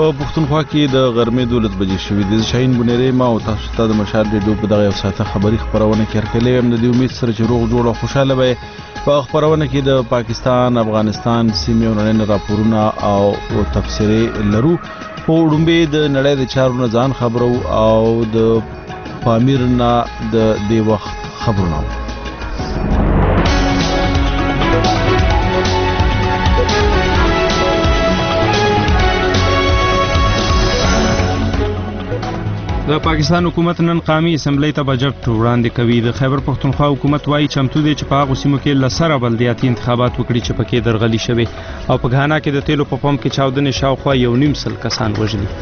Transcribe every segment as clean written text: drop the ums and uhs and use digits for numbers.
پښتونخوا کې د غرمې 12 بجې شوې د شاهین بنيري ما او تاسو ته د مشال ریډیو په دغه یو ساعته خبري خبرونه کې هرکلی هم د دې امید سره چې روغ جوړ او خوشاله وي په خبرونه کې د پاکستان افغانستان سیمې ورننه راپورونه او تفسیري لرو په وړاندې د نړۍ د چارو نه ځان خبرو او د پامیر نه د دې وخت خبرونه د پاکستان حکومت نن قومي اسمبلی ته بجټ وړاندې کوي. د خیبر پښتونخوا حکومت وايي چمتو دی چې په هغو سیمو کې لسره بلدیاتي انتخابات وکړي چې پکې درغلي شوي او په غانا کې د تیلو په پمپ کې چاودنې شاوخوا 1.5 کسان وژلي.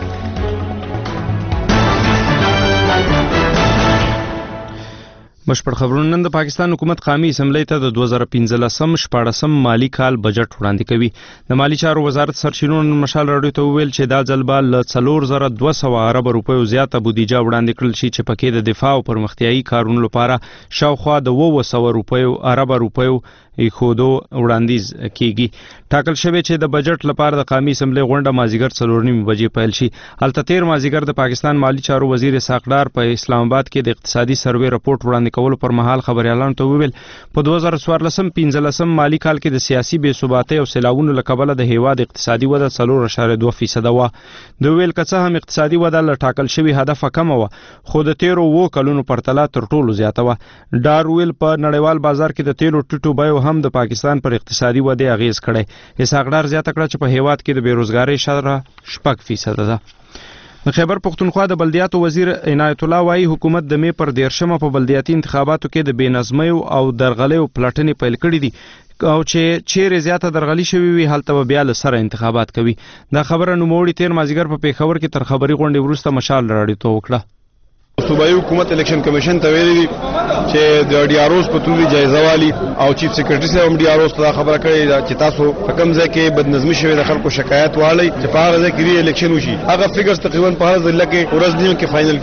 بشپړ خبرونه. نن د پاکستان حکومت قومي اسمبلی ته د 2015-14 مالی کال بجټ وړاندې کوي. د مالی چارو وزارت سرچینو مشال راډیو ته وویل چې دا ځل به له 4200 ارب روپیو زیاته بودیجه وړاندې کړل شي چې پکې د دفاع او پرمختیایي کارونو لپاره شاوخوا د 200 ارب روپیو خودو وړاندیز کیږي. ټاکل شوی چې د بجټ لپاره د قومي اسمبلی غونډه مازیګر 4:30 بجې پیل شي. هلته 13 مازیګر د پاکستان مالی چارو وزیر اسحاق ډار په اسلام آباد کې د اقتصادي سروې رپورټ وړاندې کولو پر مهال خبريالانو ته وویل په 2014-15 مالی کال کې د سیاسي بې ثباتۍ او سیلاوونو له کبله د هیواد اقتصادي وده 4.2% وه. د ویل که څه هم اقتصادي وده له ټاکل شوی هدف کمه وه خو د 13 کلونو پرتله تر ټولو زیاته وه. ډار ویل په نړیوال بازار کې د تیلو ټیټو بیو هم د پاکستان پر اقتصادي وده اغیز کړي. اسحاق ډار زیاته کړه چې په هیواد کې د بیروزګاری شرح 6% ده. د خیبر پښتونخوا د بلدیاتو وزیر عنایت الله وايي حکومت د مې پر 13 په بلدیاتي انتخاباتو کې د بېنظمۍ او درغلیو پلټنې پیل کړې دي او چې چیرې زیاته درغلي شوي وي هلته بیا له سره انتخابات کوي. دا خبره نوموړي 13 مازیګر په پیښور کې تر خبري غونډې وروسته مشال راډیو ته وکړه. صوبایي حکومت الیکشن کمیشن ته ویلي دي چې د ډي آر اوز په توګه جایزه والی او چیف سیکریټري صاحب هم ډي آر اوز ته خبره کړې ده چې تاسو په کوم ځای کې بدنظمي شوې د خلکو شکایت والی چې په هغه ځای کې الیکشن وشي. هغه فګرز تقریبا په هر ځای کې ورځ نیمه کې فائنل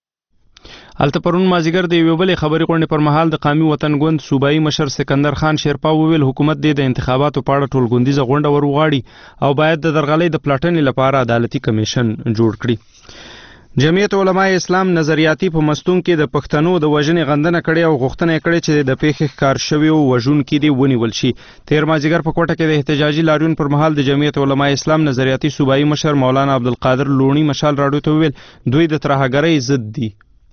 کیږي. هلته پرون مازیګر د یوې بلې خبري غونډې پر مهال د قومي وطن ګوند صوبایي مشر سکندر خان شیرپا وویل حکومت د انتخاباتو په اړه ټولګوندیزه غونډه ورغواړي او باید د درغلۍ د پلټنې لپاره عدالتي کمیشن جوړ کړي. جمعیت علماء اسلام نظریاتي په مستون کې د پښتنو د وژنې غندنه کړې او غوښتنه کړې چې د پیښې ښکار شوي وژونکي دې ونیول شي. 13 مازیګر په کوټه کې د احتجاجي لاریون پر مهال د جمعیت علماء اسلام نظریاتي صوبایي مشر مولانا عبدالقادر لونی مشال راډیو ته وویل دوی د ترهګرۍ ضد دي.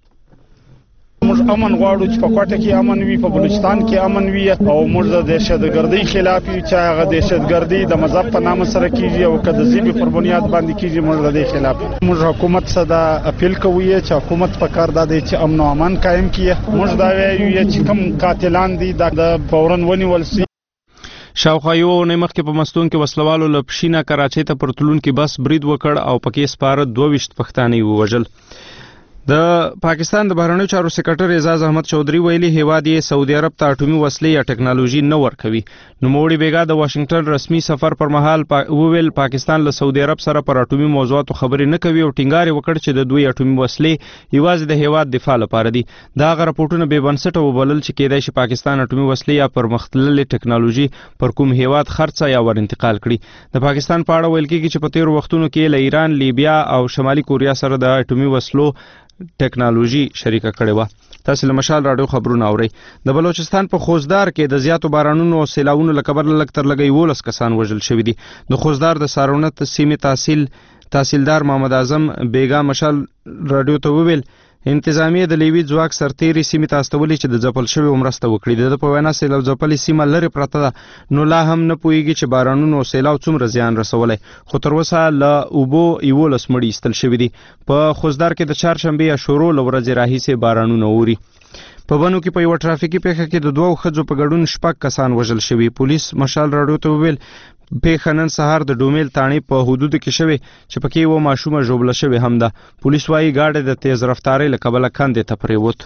موږ امن غواړو چې په کوټه کې امن وي، په بلوچستان کې امن وي او موږ د دهشتګردۍ خلاف یو چې هغه دهشتګردي د مذهب په نامه سره کیږي او که د ژبې پر بنیاد باندې کیږي موږ د دې خلاف. موږ حکومت څخه دا اپیل کوو چې حکومت په کار دی چې امن او امان قائم کړي. موږ دا وایو چې کوم قاتلان دي د فورن ونیول شي. شاوخوا یو اونۍ مخکې په مستون کې وسلوالو له پښینه کراچۍ ته پر تلونکي بس برید وکړ او پکې سپاره 22 پښتانه ووژل. د پاکستان د بهرنیو چارو سکرټر اعزاز احمد چودھری ویلي هیواد یې سعودي عرب ته اټومي وسلې یا ټکنالوژي نه ورکوي. نوموړي بیګا د واشنگټن رسمي سفر پر مهال وویل پاکستان له سعودي عرب سره پر اټومي موضوعاتو خبرې نه کوي او ټینګار وکړ چې د دوی اټومي وسلې یوازې د هیواد دفاع لپاره دي. دا غره راپورټونه به بنسټه وبلل چې کېدای شي پاکستان اټومي وسلې یا پرمختللې ټکنالوژي پر کوم هیواد خرڅه یا ور انتقال کړي. د پاکستان په اړه ویل کېږي چې په تیر وختونو کې له ایران، لیبیا او شمالي کوریا سره د اټومي وسلو ټکنالوژي شریکه کړې وه. تاسو له مشال راډیو خبرونه اورئ. د بلوچستان په خوزدار کې د زیاتو بارانونو او سیلاوونو له کبله لږ تر لږه 11 کسان وژل شوي دي. د خوزدار د سارونت سیمې تحصیلدار محمد اعظم بیګا مشال راډیو ته وویل انتظامیه د لیوي ځواک سرتیري سیمې ته استولي چې د ځپل شوي مرسته وکړي. د په وینا سیلاب ځپلې سیمه لرې پرته ده نو لا هم نه پوهیږي چې بارانونو او سیلاب څومره زیان رسولی خو تر اوسه له اوبو 11 مړي ایستل شوي دي. په خوزدار کې د چهارشنبې یا شورو له ورځې راهیسې بارانونه اوري. په بنو کې په یو ټرافیکي پیښه کې د 2 ښځو په ګډون 6 کسان وژل شوي. پولیس مشال راډیو ته وویل پیښه نن سهار د ډومیل تاڼې په حدودو کې شوې چې پکې یوه ماشومه ژوبله شوې هم ده. پولیس وایي ګاډی د تیز رفتارۍ له کبله کندې ته پرېوت.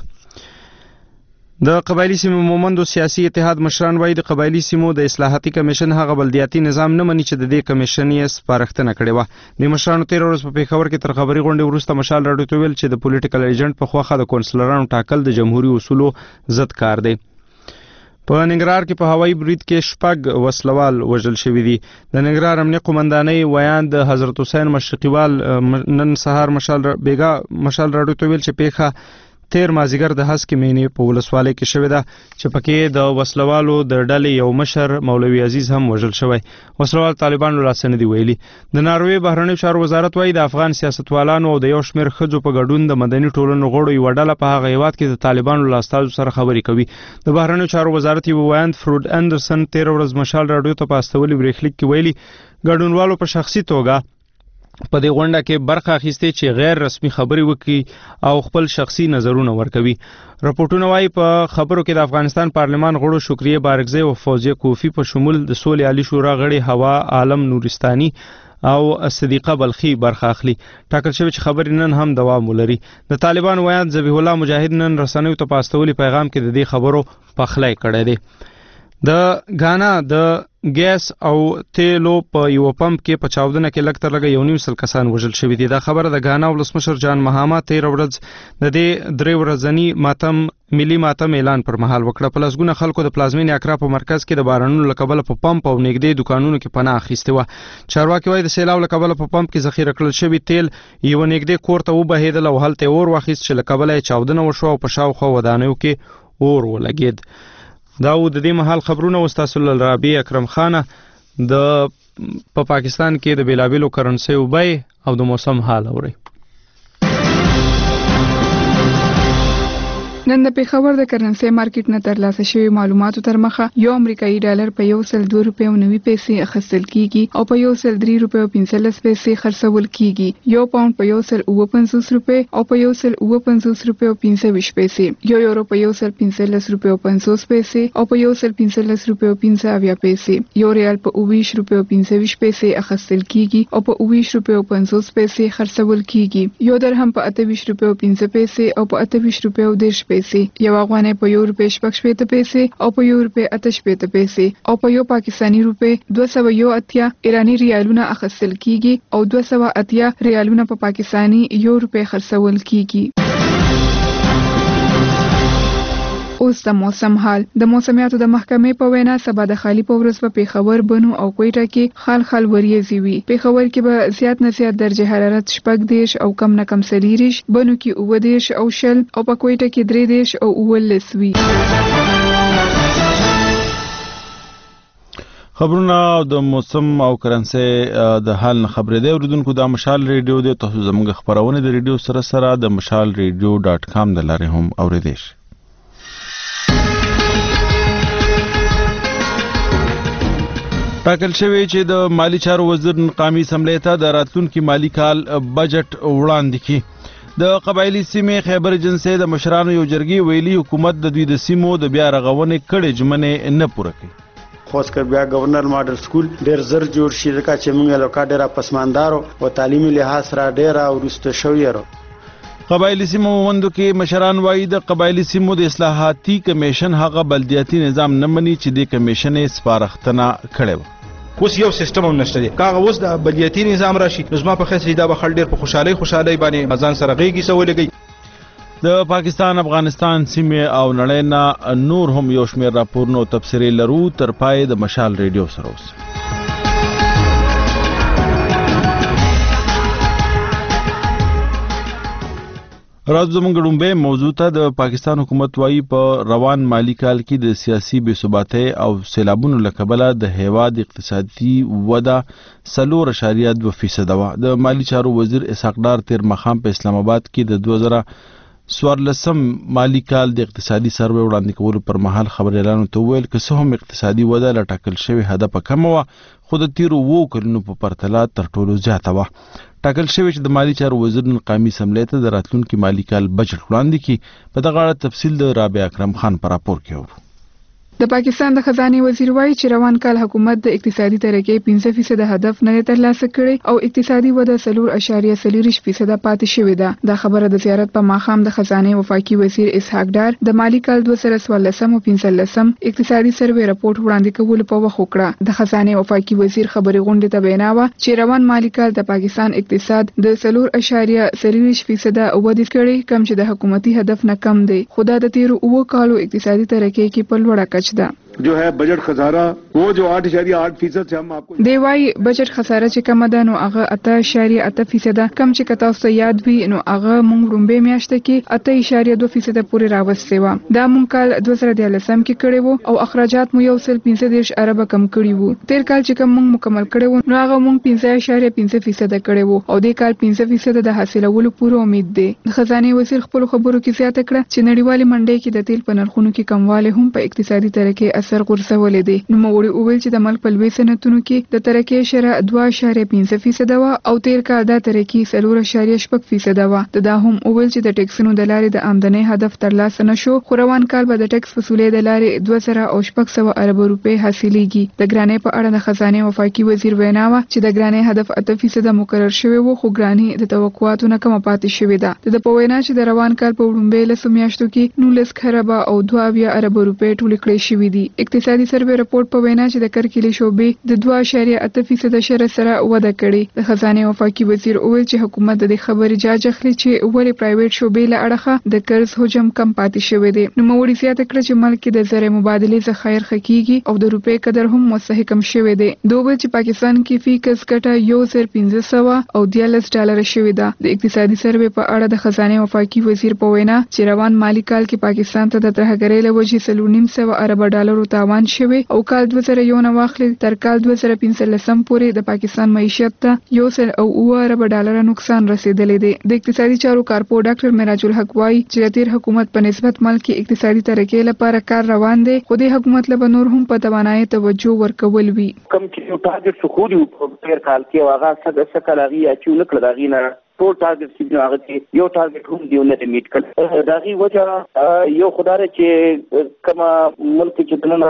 د قبایلي سیمو مومندو سیاسي اتحاد مشران وایي د قبایلي سیمو د اصلاحاتي کمیشن هغه بلدیاتي نظام نه مني چې د دې کمیشن یې سپارښتنه کړې وه. د مشرانو 13 ورځ په پیښور کې تر خبري غونډې وروسته مشال راډیو ته ویل چې د پولیټیکل ایجنټ په خواخه د کونسلرانو ټاکل د جمهوریت اصولو ضد کار دی. په ننګرهار کې په هوایي برید کې 6 وسلوال وژل شوي دي. د ننګرهار امنیه قومندانۍ ویان د حضرت حسین مشرقیوال نن سهار مشال راډیو ته ویل چې پیښه تیر مازیګر د هسکې مینې په ولسوالۍ کې شوې ده چې پکې د وسلوالو د ډلې یو مشر مولوي عزیز هم وژل شوی. وسلوال طالبانو لا څه نه دي ویلي. د ناروې بهرنیو چارو وزارت وایي د افغان سیاستوالانو او د یو شمېر ښځو په ګډون د مدني ټولنو غړو یوه ډله په هغه هیواد کې د طالبانو له استازو سره خبرې کوي. د بهرنیو چارو وزارت یو ویاند فرود اندرسن تیر ورځ مشال راډیو ته په استولي بریښلیک کې ویلي ګډونوالو په شخصي توګه په دې غونډه کې برخه اخیستې چې غیر رسمي خبرې وکړي او خپل شخصي نظرونه ورکوي. راپورټونه وايي په خبرو کې د افغانستان پارلمان غړو شکریه بارګزی او فوزیه کوفی په شمول د سولې عالی شورا غړي هوا عالم نورستاني او صدیقه بلخی برخه اخلي. ټاکل شوی چې خبرې نن هم دوام ولري. د طالبان ویاند ذبیح الله مجاهد نن رسنیو ته په استولي پیغام کې د دې خبرو پخلی کړی دی. د غانا د ګیس او تیلو په یو پمپ کې په چاودنه کې لږ تر لږه 1.5 کسان وژل شوي دي. دا خبره د غانا ولسمشر جان مهاما تیر ورځ د دې 3 ورځني ملي ماتم اعلان پر مهال وکړه. په لسګونه خلکو د پلازمینې اکرا په مرکز کې د بارانونو له کبله په پمپ او نږدې دکانونو کې پناه اخیستې وه. چارواکي وایي د سیلاب له کبله په پمپ کې ذخیره کړل شوي تیل یو نږدې کور ته وبهېدل او هلته اور واخیست چې له کبله یې چاودنه وشوه او په شاوخوا ودانیو کې اور ولګېد. دا و د دې مهال خبرونه واستاسو رابع اکرم خانه په پاکستان کې د بیلابیلو کرنسیو بیې او د موسم حال اوري. نن د پیښور د کرنسي مارکیټ نه ترلاسه شوی معلوماتو تر مخه یو امریکایي ډالر په 102 روپیو 90 پیسې اخیستل کیږي او په 103 روپیو 15 پیسې خرڅول کیږي. یو پاوند په 150 روپیو او په 150 روپیو 25 پیسې. یو یورو په 115 روپیو 50 پیسې او په 115 روپیو 15 پیسې. یو ریال په 20 روپیو 25 پیسې اخیستل کیږي او په 20 روپیو 50 پیسې خرڅول کیږي. یو درهم په 28 روپیو 15 پیسې او په 28 روپیو 10 پیسې. یو افغانۍ په 1 روپۍ 60 پیسې او په 1 روپۍ 68 پیسې او په یو پاکستانی روپۍ 280 ایرانی ریالونه اخیستل کیږي او 280 ریالونه په پاکستانی 1 روپۍ خرڅول کیږي. اوس د موسم حال. د موسمیاتو د محکمې په وینا سبا د خالی په ورځ په پیښور بنو او کوټه کې خال وریځي وي. پیښور کې به زیات نه زیات درجه حرارت 14 او کم نه کم 30، بنو کې 19 او 0 او په کوټه کې 3 او 19 وي. خبرونه د موسم او کرنسي د حال نه خبرې دی. اوریدونکو د مشال ریډیو د تاسو زموږ خبرونه د ریډیو سره د mashalradio.com د لارې هم اوریدئ. ټاکل شوی چې د مالی چارو وزیر قومي اسمبلی ته د راتلونکي مالی کال بجټ وړاندې کړي. د قبایلی سیمې خیبر جنسي د مشرانو یو جرګې ویلي حکومت د دوی د سیمو د بیا رغونې کړې ژمنې نه پوره کوي. خاص کر بیا گورنر ماډل سکول ډیر زر جوړ شي ځکه چې موږ له کاډر پسماندارو او تعلیمي لحاظ را ډیر ورسته شوی یو. قبایلی سیمو وندو کې مشران وایي د قبایلی سیمو د اصلاحاتي کمیشن هغه بلدیاتي نظام نه مني چې د کمیشن یې سپارښتنه کړې وه. اوس یو سیستم هم نشته دی. کاغه اوس د بلدیاتي نظام راشي نو زما په خاطر دا به خل ډیر په خوشحالي باندې ځان سره غېږي سوالېږي. د پاکستان افغانستان سیمې او نړۍ نه نور هم یو شمېر راپورونه او تبصرې لرو. تر پای د مشال ریډیو سره اوسئ. راز زموږ ډومبه موضوع ته د پاکستان حکومت وايي په روان مالی کال کې د سیاسي بې ثباتۍ او سیلابونو له کبله د هیواد اقتصادي وده 4.2% وه. د مالی چارو وزیر اسحاق ډار تیر مخام په اسلام آباد کې د 2014 مالی کال د اقتصادي سروې وړاندې کولو پر مهال خبريالانو ته وویل که څه هم اقتصادي وده له ټاکل شوي هدف کم وه خو د تیرو 2 کلونو په پرتله تر ټولو زیاته وه. ټاکل شوی چې د مالی چارو وزیر قومي اسمبلی ته د راتلونکي مالی کال بجټ وړاندې کړي. په دغه اړه تفصیل د رابع اکرم خان په راپور کې اورو. د پاکستان د خزانه وزیر وایي چې روان کال حکومت د اقتصادي ترقۍ 5% هدف نه ترلاسه کړي او اقتصادي وده 4.4% پاتې شوې ده. دا خبره د زیارت په ماخام د خزانه وفاقي وزیر اسحاق ډار د مالی کال 2014 او 15 اقتصادي سروې راپورټ وړاندې کول په وخت وکړه. د خزانه وفاقي وزیر خبري غونډه ته ویناوه چې روان مالی کال د پاکستان اقتصاد د 4.4% وده کړي کم چې د حکومتي هدف نه کم دی. خو دا د تیرو 2 کالو اقتصادي ترقۍ کې په لوړه اندراج ده. जो है बजट खसारा वो जो 8.8% से हम आपको دی وايي بجټ خساره چې کم ده نو هغه 8.8% کم چې کتا اوس یاد وي نو هغه مونږ رومبه میاشته کې 8.2% پورې راوستي و. دا مونږ کال 2013 کې کړی وو او اخراجات مو یو سل 15 ارب کم کړی وو. تیر کال چې کم مونږ مکمل کړی وو نو هغه مونږ 15.5% کړی وو او د کال 15% د حاصلولو پوره امید دی. خزانه وزیر خپل خبرو کې زیاته کړه چې نړیوالې منډۍ کې د تیل په نرخونو کې کمواله هم په اقتصادي ترقۍ اثر غورځولې دي. نو موږ وویل چې د ملک په لوی صنعتونو کې د ترقۍ شرح 2.5% و او تیر کال دا ترقۍ 4.6% و. دا هم وویل چې د ټیکسونو د لارې د آمدنۍ هدف ترلاسه نشو خو روان کال به د ټیکس وصولې د لارې 2.6 ارب روپۍ حاصلېږي. د ګرانۍ په اړه د خزانه وفاقي وزیر وینا و چې د ګرانۍ هدف 8% مقرر شوی و خو ګرانۍ د توقعاتو نه کم پاتې شوې ده. د په وینا چې د روان کال په وړاندې له میاشتو کې 19 خرابه او 2 ارب روپۍ ټول کړې شوې دي. اقتصادي سروې رپورت په وینا چې د کرکلي شوبې د 2.8% شرح سره وده کړې. د خزانه وفاقي وزیر وویل چې حکومت د خبرې جاج اخلي چې ولې پرایویټ شوبې له اړخه د قرض حجم کم پاتې شوی دی. نو موږ زیاته کړ چې ملک د زر مبادلې ذخایر خکېږي او د روپۍ قدر هم مستحکم شوی دی. دوبل چې پاکستان کې فی کس ګټه 1500 او $10 شوی ده. د اقتصادي سروې په اړه د خزانه وفاقي وزیر په وینا چې روان مالی کال کې پاکستان ته د ترهګرۍ له وجې $9.5 ارب تاوان شوی او کال 2001 واخلي تر کال 2015 پورې د پاکستان معیشت ته $1.9 ارب نقصان رسیدلی دی. د اقتصادي چارو کارپو ډاکټر معراج الحق وايي چې د تیر حکومت په نسبت ملک کې اقتصادي ترقۍ لپاره کار روان دی خو د حکومت له نور هم په توانایي توجه ورکول وی. کم چې ټارګټ سخوري په تیر کال کې واغه څه کلاغي اچو نکړه داغي نه ټول ټارګټ چې هغه یو ټارګټ هم دیونه د میټ کړ. داغي وجه یو خدای چې کما ملک چې دنه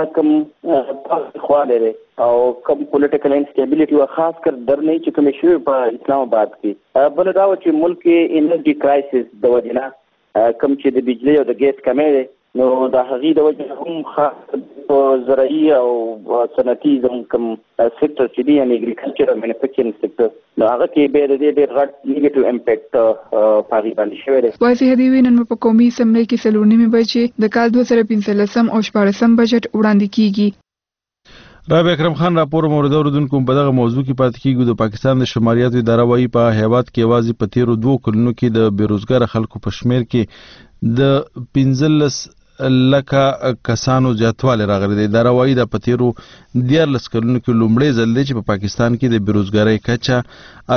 کم خواله او کم پولیټیکل انسټیبিলিټي او خاص کر درنه چې کوم شی په اسلام آباد کې بل دا چې ملک انرژي کرایسس د وجنه کم چې د بجلی او د ګیس کمې نو د هغې د وجه هم خاص زراعي او صنعتي زموږ کوم سیکټر چې دی یعنې اګریکلچر او مینوفیکچرینګ سیکټر نو هغه کې به د دې ډېر غټ نیګیټیو امپیکټ په هغې باندې شوی دی. واضح دی نن په قومي اسمبلۍ کې 4.5 بجې د کال 2015 او 14 بجټ وړاندې کیږي. رابع اکرم خان راپور مورد اوردونکو په دغه موضوع کې پاتې کیږو. د پاکستان د شماریاتو اداره وايي په هیواد کې یوازې په تیرو 2 کلونو کې د بیروزګار خلکو په شمیر کې د 15 لکه کسانو زیاتوالی راغلی دی. اداره وايي د په تیرو 14 کلونو کې لومړی ځل دی چې په پاکستان کې د بیروزګارۍ کچه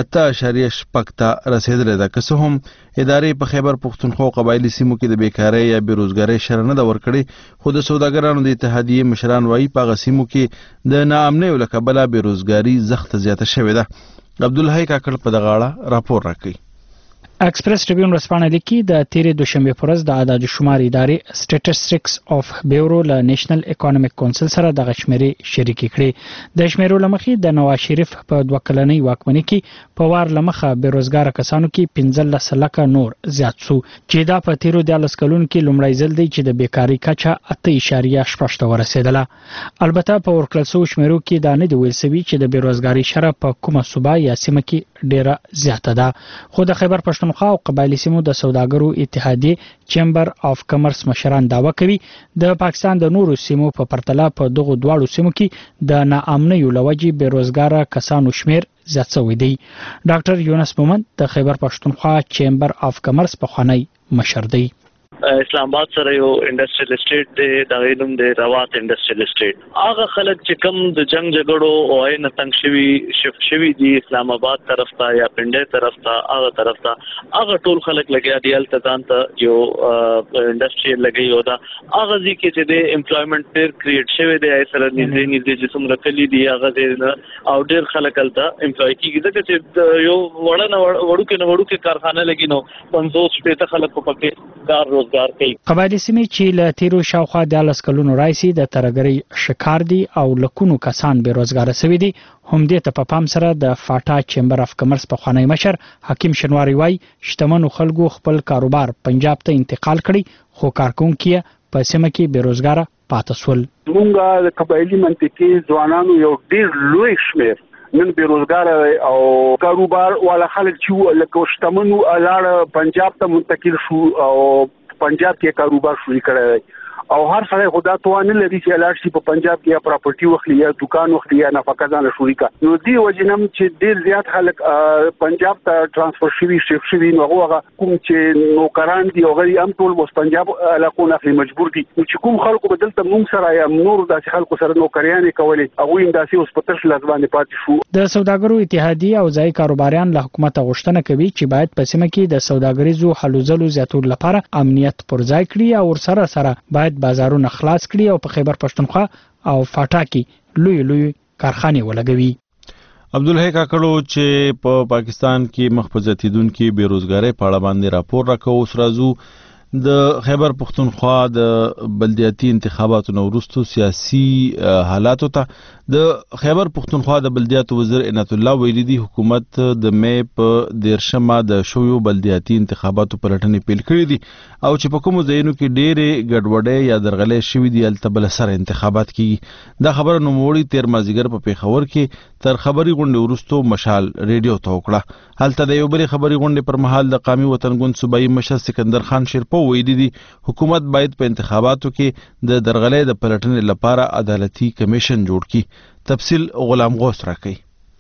8.6 ته رسیدلې ده. که څه هم ادارې په خیبر پښتونخوا او قبایلي سیمو کې د بیکارۍ یا بیروزګارۍ شرح نه ده ورکړې خو د سوداګرانو د اتحادیې مشران وايي په هغه سیمو کې د ناامنیو له کبله بیروزګاري سخته زیاته شوې ده. عبدالحی کاکړ په دغه اړه راپور راکوي. ایکسپریس ټریبیون ورځپاڼه لیکي د تیرې دوشنبه پر ورځ د اعداد شمار ادارې سټیټسټکس اف بیورو له نېشنل اکونومیک کونسل سره د شمیرې شریکې کړې. د شمیرو لمخې د نواز شریف په 2 کلنۍ واکمنۍ کې په وار لمخه بیروزګار کسانو کې 15 لکه نور زیات شو چې دا په تیرو 14 کلونو کې لومړی ځل دی چې د بیکاری کچه 8.8 ته ورسېدله. البته په ورکړل شوو شمیرو کې دا نه دی ویل شوی چې د بیروزګاری شرح په کومه صوبه یا سیمه کې ډیره زیاته ده. خو د خیبر پښتونخوا او قبایلی سیمو د سوداګرو اتحادیې چیمبر اف کمرس مشران دعوه کوي د پاکستان د نورو سیمو په پرتله په دغه دواړو سیمو کې د ناامنیو لوجې بیروزګار کسانو شمیر زیات شوی دی. ډاکټر یونس مومند د خیبر پښتونخوا چیمبر اف کمرس په خوانی مشر دی. اسلام آباد سره یو انډستریل اسټیټ دی د غینوم د روات انډستریل اسټیټ هغه خلک چې کم د جنگ جګړو او عین تنګ شفت شوی دی اسلام آباد طرف ته یا پنډه طرف ته هغه طرف ته هغه ټول خلک لګیا دی ال تدان ته یو انډستریل لګي او دا هغه ځکه چې د امپلویمنت پر کریټ شوی دی سره نږدې چې څومره کلی دی هغه او ډیر خلک الته امپلوي کیږي ځکه چې یو وړو کې کارخانه لګي نو 500 شپږ خلک په پکې کار قبایلی سیمې چې له تیرو شاوخوا 14 کلونو راځي د ترهګرۍ شکار دي او لکونو کسان بیروزګار شوي دي. هم دې ته په پام سره د فاټا چیمبر اف کمرس په خوانی مشر حکیم شنواری وای شتمنو خلکو خپل کاروبار پنجاب ته انتقال کړي خو کارکونکو په سیمه کې بیروزګار پاتې شول. موږ د قبایلی منطقې ځوانانو یو ډیر لوی شمیر نن بیروزګار او کاروبار والا خلک چې لکه شتمنو الاړ پنجاب ته منتقل شو او پنجاب کې کاروبار شروع کړی او هر سړی خدا توان لري چې لاړ شي په پنجاب کې یا پراپرټي وخلي یا دکان وخلي یا نفقه ځان شوري کا نو دی وجنم چې ډیر زیات خلک پنجاب ته ترانسفر شوي شیف شوي نو هغه کوم چې نوکران دي او غړي هم ټول وس پنجاب علاقو نه مجبور دي چې کوم خلکو بدلته موږ سره یا نور داسې خلکو سره نوکریان کوي هغه هم داسې اوس په ترش لازمانه پاتې شو. د سوداګرو اتحادیه او ځای کاروباریان له حکومت غوښتنه کوي چې باید په سیمه کې د سوداګریزو حلو ځلو زیاتولو لپاره امنیت پر ځای کړي او سره باید بازارونه خلاص کړي او په خیبر پښتونخوا او فاټا کې لوی کارخانه ولګوي. عبدالحی کاکړو چې په پاکستان کې مخ په زیاتیدونکو بیروزګاری په اړه باندې راپور راکوي اوس راځو د خیبر پښتونخوا د بلدیاتي انتخاباتو وروسته سیاسي حالاتو ته د خیبر پښتونخوا د بلدیاتو وزیر عنایت الله ویلي دي حکومت د مې په 13 د شویو بلدیاتي انتخاباتو پلټنې پیل کړې دي او چې په کومو ځایونو کې ډېرې ګډوډۍ یا درغلۍ شوي دي هلته بل سره انتخابات کیږي. دا خبره نوموړي تیر مازدیګر په پیښور کې تر خبري غونډې وروسته مشال ریډیو ته وکړه. هلته د یو بلې خبري غونډې پر مهال د قومي وطن ګوند صوبایي مشر سکندر خان شیرپو ویلي دي حکومت باید په انتخاباتو کې د درغلۍ د پلټنې لپاره عدالتي کمیشن جوړ کړي. تفصیل غلام غوث راکوي.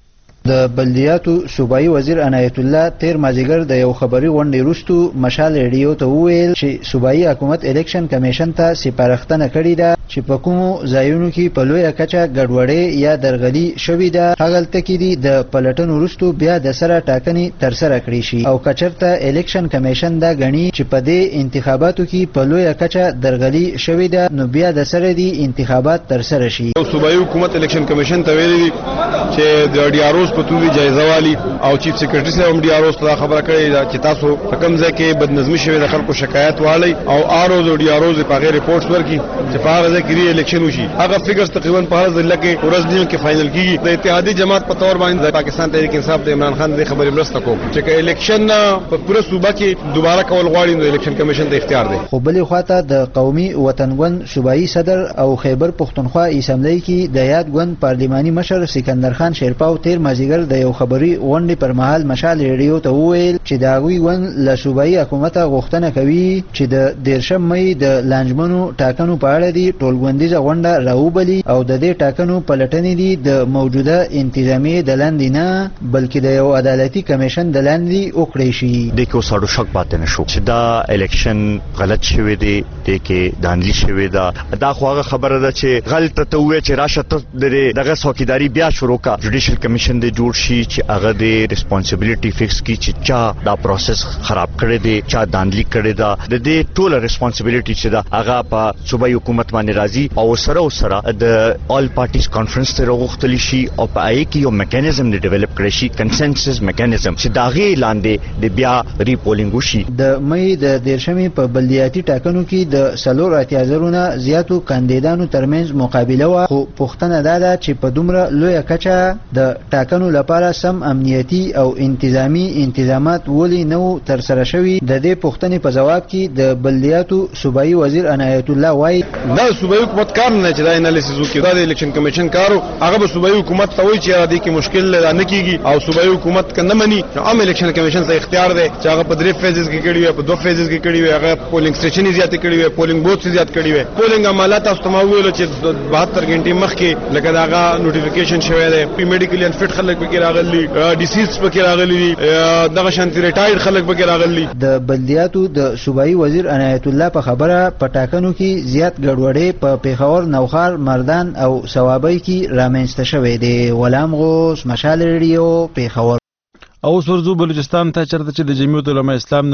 د بلدیاتو صوبایي وزیر عنایت الله تیر مازیګر د یو خبري غونډې وروسته مشال ریډیو ته وویل چې صوبایي حکومت الیکشن کمیشن ته سپارښتنه کړې ده چې په کومو ځایونو کې په لویه کچه ګډوډۍ یا درغلي شوې ده هغلته کې دي د پلټنو وروسته بیا د سره ټاکنې ترسره کړې شي او کچرته الیکشن کمیشن دا غني چې په دې انتخاباتو کې په لویه کچه درغلي شوې ده نو بیا د سره دي انتخابات ترسره شي. صوبایي حکومت الیکشن کمیشن ته ویلي دي چې د ډیاروز په توګه جایزه والی او چیف سیکریټری سره هم ډیاروز ته خبره کړې ده چې تاسو په کوم ځای کې بدنظمي شوې د خلکو شکایت والی او آروز او ډیاروز په غیر ریپورټس ورکړي چې په هغه ځای کې ری الیکشن وشي. هغه فګرز تقریبا په هر ځای کې ورځ نیمه کې فائنل کیږي. د اتحادیه جماعت په تور باندې د پاکستان تحریک انصاف د عمران خان د خبرې مرسته کوم چې الیکشن په پوره صوبه کې دوباره کول غواړي نو الیکشن کمیشن د اختیار دی. خو بلې خواته د قومي وطن ګوند صوبایي صدر او خیبر پښتونخوا اسمبلی کې د یاد ګوند پارلماني مشر سکندر خان شیرپاو تیر مازیګر د یو خبري غونډې پر مهال مشال ریډیو ته وویل چې دا غوي ون له صوبایي حکومت غوښتنه کوي چې د 13 مې د لانجمنو ټاکنو په اړه دي ټولګوندیزه غونډه راوبلي او د دې ټاکنو پلټنې دي د موجوده انتظامی د لاندې نه بلکې د یو عدالتي کمیشن د لاندې وکړي شي. د کو سړو شک پاتې نشو چې دا الیکشن غلط شوی دی د کې دانلی شوی دا خو هغه خبره ده چې غلطه ته وې چې راشه ته دغه څوکیداری بیا شروع کا جوډیشل کمیشن د جوړ شي چې هغه د ریسپانسیبিলিټي فکس کی چې چا دا پروسس خراب کړی دی چا دانلی کړی دا د دې ټوله ریسپانسیبিলিټي چې دا هغه په صوبایي حکومت باندې راځي او سره د آل پارټیز کانفرنس ته راغوښتل شي او په آی کې یو میکانیزم ډیولپ کړی شي کنسنسس میکانیزم چې داغه لاندې د بیا ریپولینګ وشي. د مې د 13 په بلدیاتي ټاکنو کې د سلور اتیازرونه زیاتو کاندیدانو ترمنځ مقابله و خو پښتنه ده چې په دومره لوی کچه د ټاکنو لپاره سم امنیتي او انتظامی انتظامات ولی نو تر سره شوی. د دې پښتنې په جواب کې د بلدیاتو صوبایي وزیر عنایت الله وایي دا صوبایي حکومت کار نه چې دا انالیسیس وکړي دا د الیکشن کمیشن کارو هغه به صوبایي حکومت ته وایي چې را دي کې مشکل نه کیږي او صوبایي حکومت کنه مني عام الیکشن کمیشن ته اختیار دی چې هغه په 3 فیزز کې کړي وي په 2 فیزز کې کړي وي هغه پولینګ سټیشن زیات کړي وي پولینګ بوث زیات کړي وي پولینګ عملات تاسو ته ویل چې 72 غنټې مخکې لکه داغه نوټیفیکیشن شوی دی پی میډیکل انفټ خلک پکې راغلي ډیسیز پکې راغلي دغه شانتي ریټایرډ خلک پکې راغلي. د بلدیاتو د صوبایي وزیر عنایت الله په خبره په ټاکنو کې زیات ګډوډۍ په پیښور نوخار مردان او ثوابۍ کې رامنځته شوې دي. غلام غوث مشال ریډیو پیښور. او سورزو بلوچستان ته چرته چې د جمعیت العلماء اسلام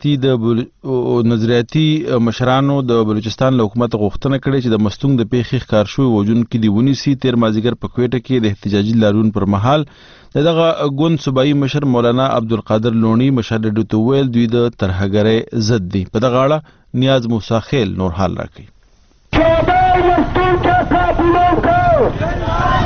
نظریاتي مشرانو د بلوچستان له حکومت غوښتنه کړې چې د مستونګ د پیښې ښکار شوی وژونکي دی ونیسي. تیر مازیګر په کوټه کې د احتجاجي لاریون پر مهال دغه ګوند صوبایي مشر مولانا عبدالقادر لونی مشر ډیډو ته ویل دوی د ترهګرۍ ضد دي. په دغه اړه نیاز موسی خیل نور حال راکړي.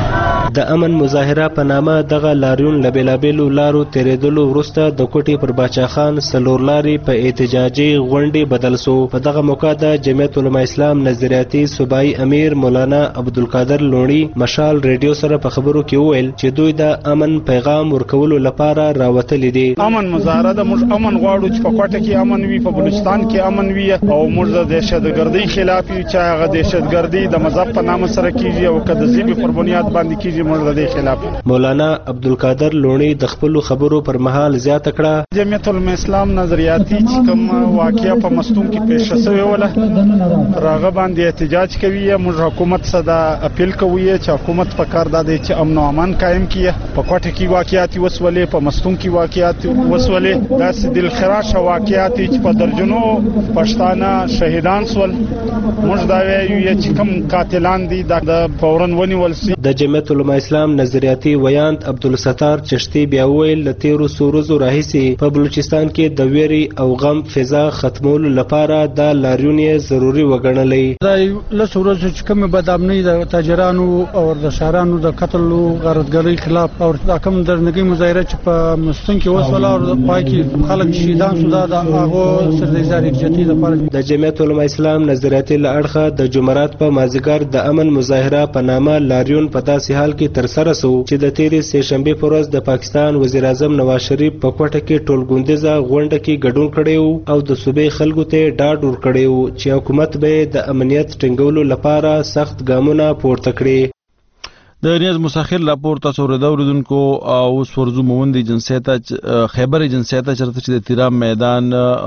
د امن مظاهره په نامه دغه لاریون له بېلابېلو لارو تېرېدلو وروسته د کوټې پر باچا خان څلور لارې په احتجاجي غونډې بدل سو. په دغه موقع د جمعیت علماء اسلام نظریاتي صوبایي امیر مولانا عبدالقادر لونړي مشال ریډیو سره په خبرو کې وویل چې دوی د امن پیغام ورکولو لپاره راوتلي دي. امن مظاهره د موږ امن غواړو چې په کوټه کې امن وي، په بلوچستان کې امن وي او موږ د دهشتګردۍ خلاف یو چې هغه دهشتګردي د مذهب په نامه سره کیږي او که د ژبې پر بنیاد باندې کیږي، موږ د دې خلاف. مولانا عبدالقادر لونړي د خپلو خبرو پر مهال زیاته کړه جمعیت علماء اسلام نظریاتي چې کوم واقعیا په مستون کې پیښ شوې وله راغه باندې احتجاج کوي. موږ حکومت صدا اپیل کوي چې حکومت په کار دادی چې امن او امان قائم کړي. په کوټه کې واقعیات وسولې، په مستون کې واقعیات وسولې، داسې دلخراش واقعیات چې په درجنو پښتانه شهیدان سول. موږ دا وایو چې کوم قاتلان دي د فورن ونیول شي. د جمعیت علماء اسلام نظریاتي ویاند عبدالستار چشتي بیا ویل له تیرو سورزو راهیسې په بلوچستان کې د ویري او غم فضا ختمولو لپاره د لاریون ضروري وګڼلې. دا له سورزو چې کوم بدامنۍ د تاجرانو او د شهرانو د قتل او غارتګرۍ خلاف او د کوم درنګي مظاهره چې په مستون کې وسوله او پای کې خلک شهیدان شو، دا هغه سرزاري جدي لپاره د جمعیت علماء اسلام نظریاتي لړخه د جمعرات په مازیګر د امن مظاهره په نامه لاریون په داسې حال کې ترسره سو چې د تیرې سه شنبه پر ورځ د پاکستان وزیر اعظم نواز شریف په کوټه کې ټولګوندیزه غونډه کې ګډون کړی او د صوبې خلکو ته ډاډ ورکړی چې حکومت به د امنیت ټینګولو لپاره سخت ګامونه پورته کړي. د نیاز مساخر راپور تاسو اوریدونکو او سورزو موندي جنسیت خیبر جنسیت چرته چې د تیرام میدان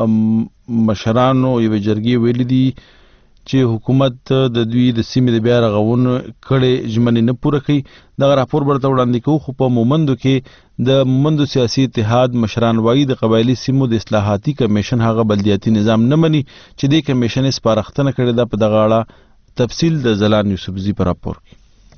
مشرانو یو جرګي ویل دي چې حکومت د دوی د سیمې د بیا رغون کړي ژمنې نه پوره کوي. دغه راپور برته وړاندې کوو، خو په مومندو کې د مومندو سیاسي اتحاد مشران وایي د قبایلي سیمو د اصلاحاتي کمیشن هغه بلدیاتي نظام نه مني چې د کمیشن سپارښتنه کړې ده. په دغه اړه تفصیل د زلان یوسفزي په راپور کې.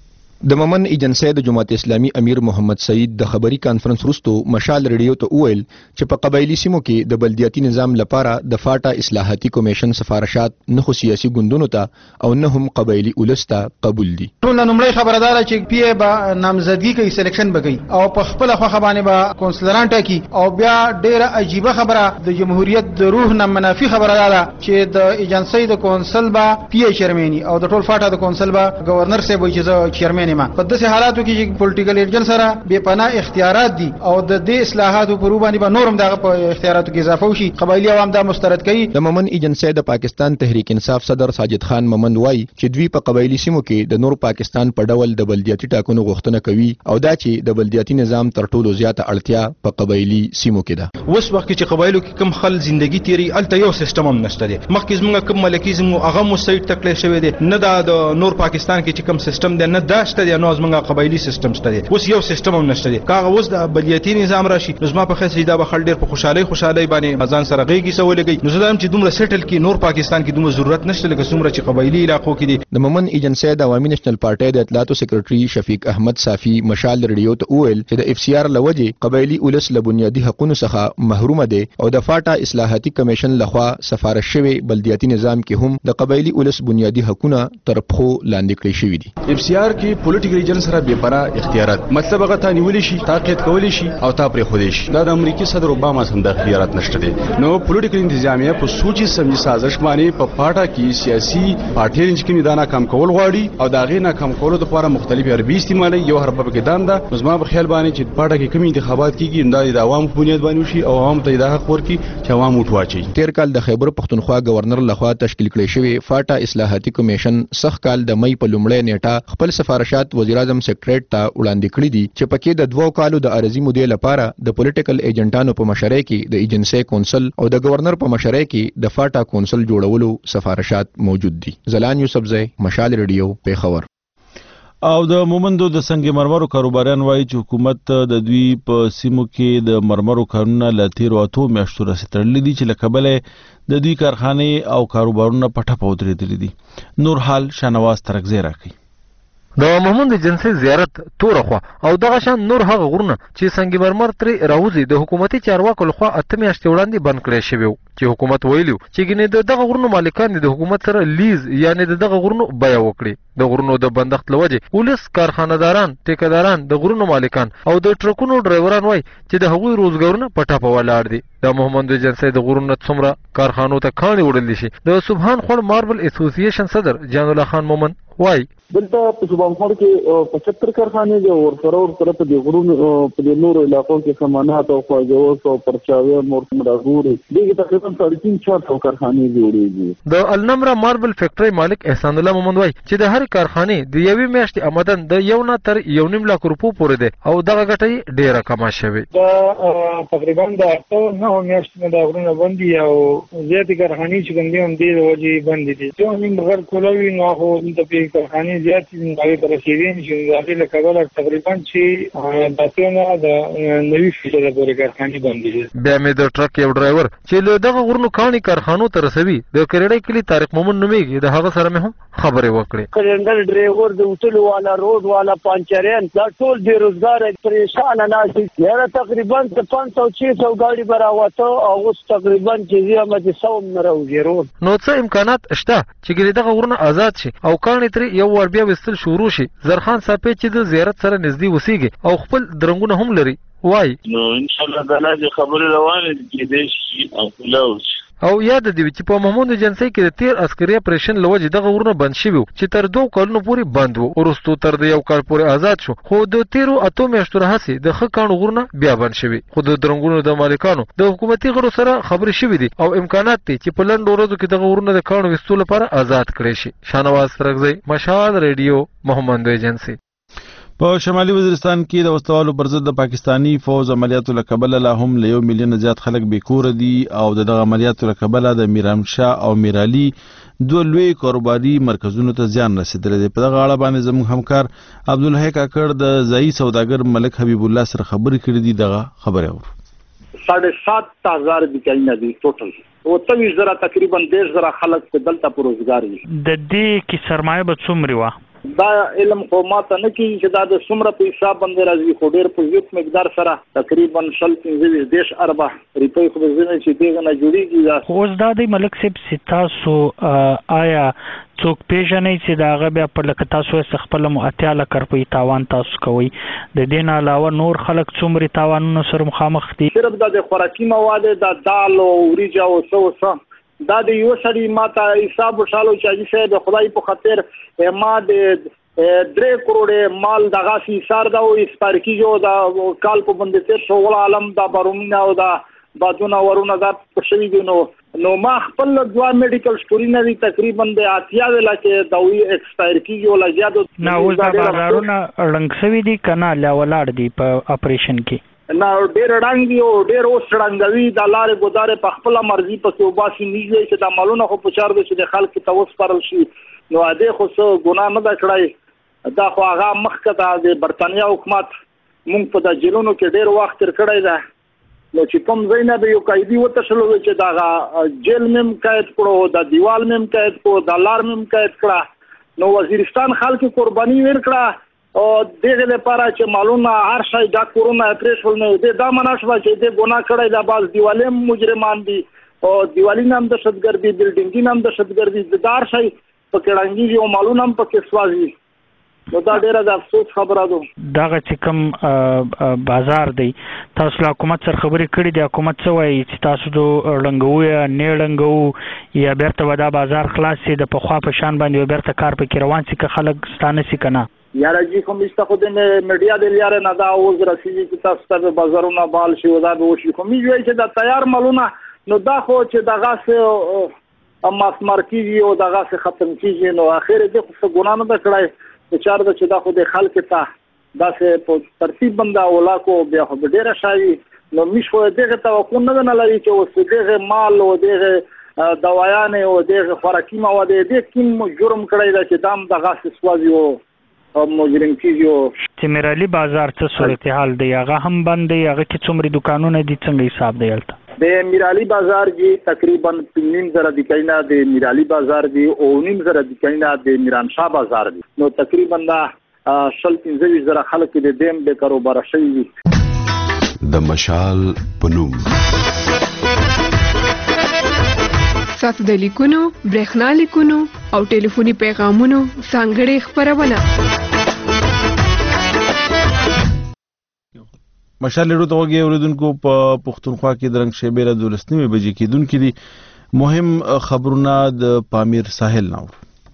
د مومن ایجنسی د جماعت اسلامي امیر محمد سعید د خبري کانفرنس وروسته مشال ریډیو ته وویل چې په قبایلی سیمو کې د بلدیاتي نظام لپاره د فاټا اصلاحاتي کمیشن سفارشات نه خو سیاسي ګوندونو ته او نه هم قبایلی اولس ته قبول دي. ټول نمړی خبردار چې پی ای به نامزدګي کوي، سلیکشن بګي او په خپل خوخه باندې به کونسلران ټاکي او بیا ډیره عجیبه خبره د جمهوریت د روح نه منافي خبره ده چې د ایجنسی د کونسل به پی ای چیرمنی او د ټول فاټا د کونسل به گورنر سه وایي چې چیرمن په داسې حالاتو کې چې پولیټیکل ایجنټ سره بے پناه اختیارات دي او د دې اصلاحاتو په روبانی به نورم دغه په اختیاراتو کې اضافه وشي. قبایلی عوام دا مسترد کوي. د مومن ایجنسی د پاکستان تحریک انصاف صدر ساجد خان مومند وایي چې دوی په قبایلی سیمو کې د نور پاکستان په ډول د بلدیاتي ټاکنو غوښتنه کوي او دا چې د بلدیاتي نظام تر ټولو زیاته اړتیا په قبایلی سیمو کې ده. اوس وخت چې قبایلو کې کم خل ژوندۍ تیری الته یو سیستم هم نشته دی. مخکې زموږ کم ملکیزم هغه مو سایت تکلیف شوی دی، نه د نور پاکستان کې چې کم سیستم دی نه داشته دی، نو زموږ قبایلی سیستم شته. اوس یو سیستم هم نشته دی. کاغه اوس د بلدیاتي نظام راشي نو زما په خاطر دا به خل ډیر په خوشحالي باندې ځان سره غېږي سوالګي. نو زدم چې دومره سیټل کې نور پاکستان کې دومره ضرورت نشته لکه څومره چې قبایلی علاقو کې دي. د مومن ایجنسی د عوامي نېشنل پارټي د اطلاعاتو سیکریټري شفیق احمد صافي مشال ریډیو ته وویل چې د اف سی آر لوجه قبایلی اولس له بنیادي حقوقو څخه محروم دي او د فاټا اصلاحاتي کمیشن لخوا سفارش شوی بلدیاتي نظام کې هم د قبایلی اولس بنیادي حقوقونه تر پخو لاندې کړی شوی دي. اف سی آر کې پولیټیکل ایجنټ سره بے پناه اختیارات، مطلب هغه ته نیول شي، تعقید کول شي او تا پرې خو دي شي. دا د امریکای صدر اوباما سم د اختیارات نشته دي. نو پولیټیکل انتظامیه په سوچي سمجي سازش باندې په پاټا کې سیاسي پارټي رنج کې میدان کم کول غواړي او دا غي نه کم کولو لپاره مختلفي حربي استعمالي یو حرب کې دان ده. زما په خیال باندې چې پاټا کې کوم انتخابات کیږي د عوام په بنیاد باندې شي او عوام ته د حق ورکړي چې عوام وټواچي. تیر کال د خیبر پختونخوا گورنر لخوا تشکیل کړی شوی فاټا اصلاحاتي کمیشن سخت کال د مئی په لومړۍ نیټه خپل سفارشات وزیر اعظم سیکریټریټ ته وړاندې کړی دي چې پکې د 2 کالو د ارزي مودې لپاره د پولیټیکل ایجنټانو په مشرۍ کې د ایجنسی کونسل او د گورنر په مشرۍ کې د فاټا کونسل جوړولو سفارشات موجود دي. زلان یوسفزی مشال ریډیو پیښور. او د مومندو د سنگ مرمرو کاروباریان وایي چې حکومت د دوی په سیمو کې د مرمرو کارونه له تیرو 8 میاشتو راهیسې تړلي دي چې له کبله د دوی کارخانې او کاروبارونه په ټپه ودرېدلي دي. نور حال شاهنواز ترکزی راکوي. د مومند جنسي زیارت تورخوا او دغه شان نور هغه غرونه چې سنگ مرمر ترې راوځي د حکومتي چارواکو لخوا 8 میاشتې وړاندې بند کړی شوی و. چې حکومت ویلو چې ګینه دغه غرونو مالکان د حکومت سره لیز یعنی دغه غرونو بیا وکړي د غرونو د بندښت لوجه پولیس کارخانه‌داران ټیکداران د غرونو مالکان او د ټرکونو ډرایوران وای چې د هغوی روزګارونه په ټاپه ولاړ دي د محمد جنسي د غرونو څومره کارخانو ته کاڼي وړل شي د سبحان خور ماربل اسوسییشن صدر جان الله خان مومن وای دلته په سبحان خور کې 75 کارخانې دي او سره په دې غرونو په دې نورو علاقو کې سامانات او خواجوس او پرچاوي مورتم راغوري دغه تقریبا 350 کارخانې جوړېږي د النمرا ماربل فیکټری مالک احسان الله مومن وای چې د هر کارخانې د یوې میاشتې آمدن د 1 تر 1.5 لک روپو پورې ده او دغه ګټه ډیره کمه شوه دا تقریبا د 9 میاشتې د غرونو باندې او زیاتې کارخانې چې ګندې هم دي د وجې باندې دي چې موږ غیر کولوي نو خو د په کارخانې زیاتې هغه تر رسیدين چې هغه له کابل تقریبا چې داتونه د 90% پورې کارخانې باندې دي بیا مې د ټرک یو ډرایور چې له دغه غرونو کاڼي کارخانو ته رسوي د کریډای کلی طارق مومن نومېږي د هغه سره مې هم خبرې وکړې کلندر ډرایور د وټل والا روډ والا پانچرین دا ټول بے روزګار پریشان نه دي یاره تقریبا 500-600 ګاډي براوته او اوس تقریبا چې زیامه 100 نه راوځي نو څه امکانات شته چې دغه غرونه آزاد شي او کاڼي تر یو ور بیا وستل شروع شي زرخان صاحب چې د زیارت سره نږدې وسیږي او خپل درنګونه هم لري وای نو ان شاء الله د لاجه خبره روانه دي د شي او کلاوس او یاد دی چې په محمود جنسي کې د 13 عسکري اپریشن لوجه دغه غرونه بند شوی چې تر 2 کلونو پورې بند وو ورستو تر د 1 کال پورې آزاد شو خو د 13 میاشتو راهسي د خکانو غرونه بیا بند شوی خو د درنګونو د مالکانو د حکومتي غړو سره خبرې شوې دي او امکانات دي چې په لند ورځو کې دغه غرونه د کانو وستو لپاره آزاد کړي شي شانواز سرغزي مشال ریډیو محمد جنسي په شمالي وزیرستان کې د وسوالو پر ضد د پاکستانی فوج عملیاتو لکبل لا هم له 1 میلیون زیات خلک بیکور دي او د عملیاتو لکبل د میرام شاه او میرالي دوه لوی کاروباري مرکزونو ته زیان رسیدلی دی په دغه اړه باندې زموږ همکار عبدالحی کاکړ د ځایي سوداګر ملک حبیب الله سره خبرې کړې دي دغه خبره اور 7,500 دکانونه دي ټوټل او 23,000 تقریبا 10,000 خلک په دلته پر روزګار دي د دې کې سرمایه به څومره و دا علم خو ماته نه کیږي چې دا د څومره په حساب باندې راځي خو ډېر په زیات مقدار سره تقریبا 15 اربع روپۍ خو ځینې چې دغه نه جوړیږي خو اوس دا د ملک صاحب ستاسو آیا څوک پیژنې چې دا غو بیا په لکه تاسو خپل مؤتیا لکر په تاوان تاسو کوي د دین علاوه نور خلک څومره تاوانونو سره مخامخ دي صرف د خوراکي مواد د دال او وریجه او څه دا د یو سړي ماته حساب وشالو چې چې د خدای په خاطر ما د 3 کروڑ مال دغه سي سار دا او اسپارکی جو دا کال په باندې تر شو ول عالم دا بارومینا او دا بادونه ورونه دا پښوی دي نو ما خپل دوا میډیکل سټوري نه تقریبا د 80 ولا کې دوی ایکسپایر کیږي ولا زیاده نه اوس دا بازارونه رنګسوي دي کنه لا ولاړ دي په اپریشن کې نه ډېر ډنګ دی او ډېر اوس ډنګوي د لارې ګودارې په خپل مرزي په توباسي نیږي چې د مالونو خو پچار دي چې د خلک توس پرل شي نو اده خو څه ګناه نه دا کړای دا خو هغه مخکته د برتانیا حکومت مونږ په د جیلونو کې ډېر وخت تر کړی دا نو چې کوم زینب یو قیدی وته شلو چې دا جیل مم قید کړو د دیوال مم قید کړو د لار مم قید کړه نو وزیرستان خلک قرباني ورکړه او دغه لپاره چې معلومه هر شي دا کورونا اپریشن نه دی دا مناسبه چې د ګناه کړی دا باز دیوالې مجرمان دي او دیوالي نام د شتګردي بلډینګ نام د شتګردي د دار شي په کډانګي او معلومه هم پکې سوازي نو دا ډیره د افسوس خبره ده دغه چې کوم بازار دی تاسو له حکومت سره خبرې کړې دي حکومت څه وایي چې تاسو د رنګوي نه رنګو یا بیرته ودا بازار خلاص شي د پخوا په شان باندې بیرته کار پکې روان شي که خلک ستانه شي کنه یاره جی کوم استخدام میډیا د لیاره نه دا اوس رسیدي چې تاسو ته بازارونه بال شي ودا به وشي کوم وی چې دا تیار مالونه نو دا خو چې دغه سه اما مارکیږي او دغه سه ختم کیږي نو اخر دې خو ګنا نه کړای چې چار د چې دا خو د خلک ته دا سه په ترتیب بندا ولا کو بیا خو ډیره شایي نو مش خو دغه توقع نه لري چې اوس دغه مال او دغه دوايان او دغه خوراکي مواد دې کوم جرم کړی دا چې دام دغه سه سوازي او مجرم کیږي چې میرالي بازار څه صورتحال دی هغه هم بند دی هغه کې څومره دکانونه دي څنګه حساب دی البته د میرالي بازار جی تقریبا 3,000 دکانونه د میرالي بازار دی او 9,000 دکانونه د میران شاه بازار دی نو تقریبا دا 15,000 خلک د دیم د کاروبار شوی د مشال پنوم ستاسو د لیکونو، برېښنا لیکونو او ټلیفوني پیغامونو ځانګړې خپرونه. مشال لرو ته وګورئ اوریدونکو په پښتونخوا کې د رنګ شیبه را 12 بجې کېدونکې دي. مهم خبرونه د پامیر ساحل نور.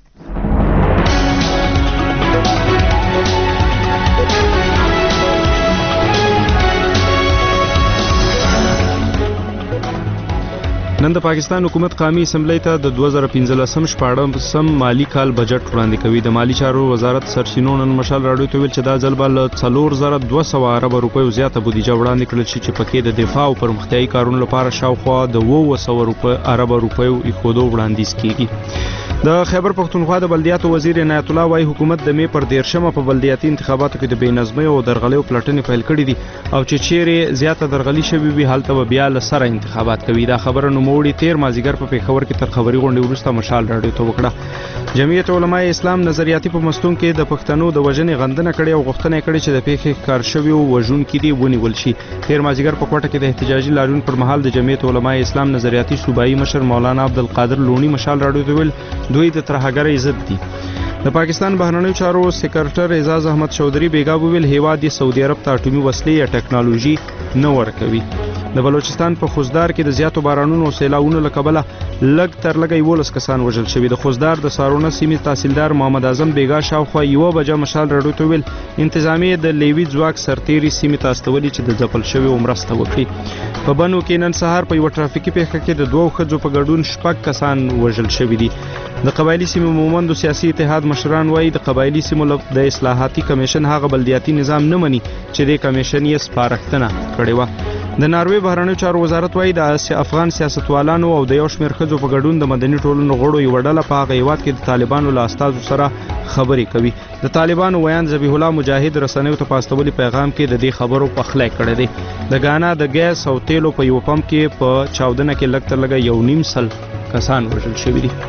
نن د پاکستان حکومت قومي اسمبلی ته د 2015-16 مالی کال بجټ وړاندې کوي. د مالی چارو وزارت سرچینو نن مشال راډیو ته ویل چې دا ځل به له 4200 ارب روپیو زیاته بودیجه وړاندې کړل شي چې پکې د دفاع او پرمختیایي کارونو لپاره شاوخوا د 900 ارب روپیو ایښودو وړاندیز کیږي. د خیبر پښتونخوا د بلدیاتو وزیر عنایت الله وايي حکومت د مې پر 13 په بلدیاتي انتخاباتو کې د بېنظمۍ او درغلیو پلټنې پیل کړې دي او چې چیرې زیاته درغلي شوې وي هلته به بیا له سره انتخابات کوي. دا خبره نوموړي 13 مازیګر په پېښور کې تر خبري غونډې وروسته مشال راډیو ته وکړه. جمعیت علماء اسلام نظریاتي په مستون کې د پښتنو د وژنې غندنه کړې او غوښتنه کړې چې د پیښې کار شوی وژونکي دي ونیول شي. 13 مازیګر په کوټه کې د احتجاجي لاریون پر مهال د جمعیت علماء اسلام نظریاتي صوبایي مشر مولانا عبدالقادر لونی مشال راډیو ته ویل دوی د ترهګرۍ ضد دي. د پاکستان بهرنیو چارو سکرټر اعزاز احمد چودھری بیگا ویل هیواد یې سعودي عرب ته اټومي وسلې یا ټکنالوژي نه ورکوي. د بلوچستان په خوزدار کې د زیاتو بارانونو او سیلاوونو له کبله لږ تر لږه 11 کسان وژل شوي. د خوزدار د سارونه سیمې تحصیلدار محمد اعظم بیگا شاوخوا 1 بجه مشال راډیو ته ویل انتظامیه د لیوي ځواک سرتیري سیمې ته استولي چې د ځپل شوي مرسته وکړي. په بنو کې نن سهار په یو ټرافیکي پیښه کې د 2 ښځو په ګډون 6 کسان وژل شوي دي. د قبایلی سیمو مومندو سیاسي اتحاد مشران وایي د قبایلی سیمو د اصلاحاتي کمیشن هغه بلدیاتي نظام نه مني چې د کمیشن یې سپارښتنه کړې وه. د ناروې بهرنیو چارو وزارت وایي د افغان سیاستوالانو او د یو شمېر ښځو په ګډون د مدني ټولنو غړو یوه ډله په هغه هیواد کې د طالبانو له استازو سره خبرې کوي. د طالبانو ویان ذبیح الله مجاهد رسنیو ته په استولي پیغام کې د دې خبرو پخلی کړی دی. د ګانا د ګیس او تیلو په یو پمپ کې په چاودنه کې لږ تر لږه 1.5 کسان وژل شوي دي.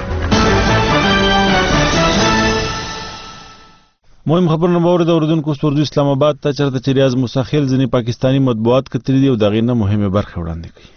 مهم خبرونه باور د اوردونکو سپورټ اسلام آباد ته چرته چې ریاض موسیخیل ځینې پاکستانی مطبوعات کتري دي او دغه نه مهمه برخه وړاندې کوي.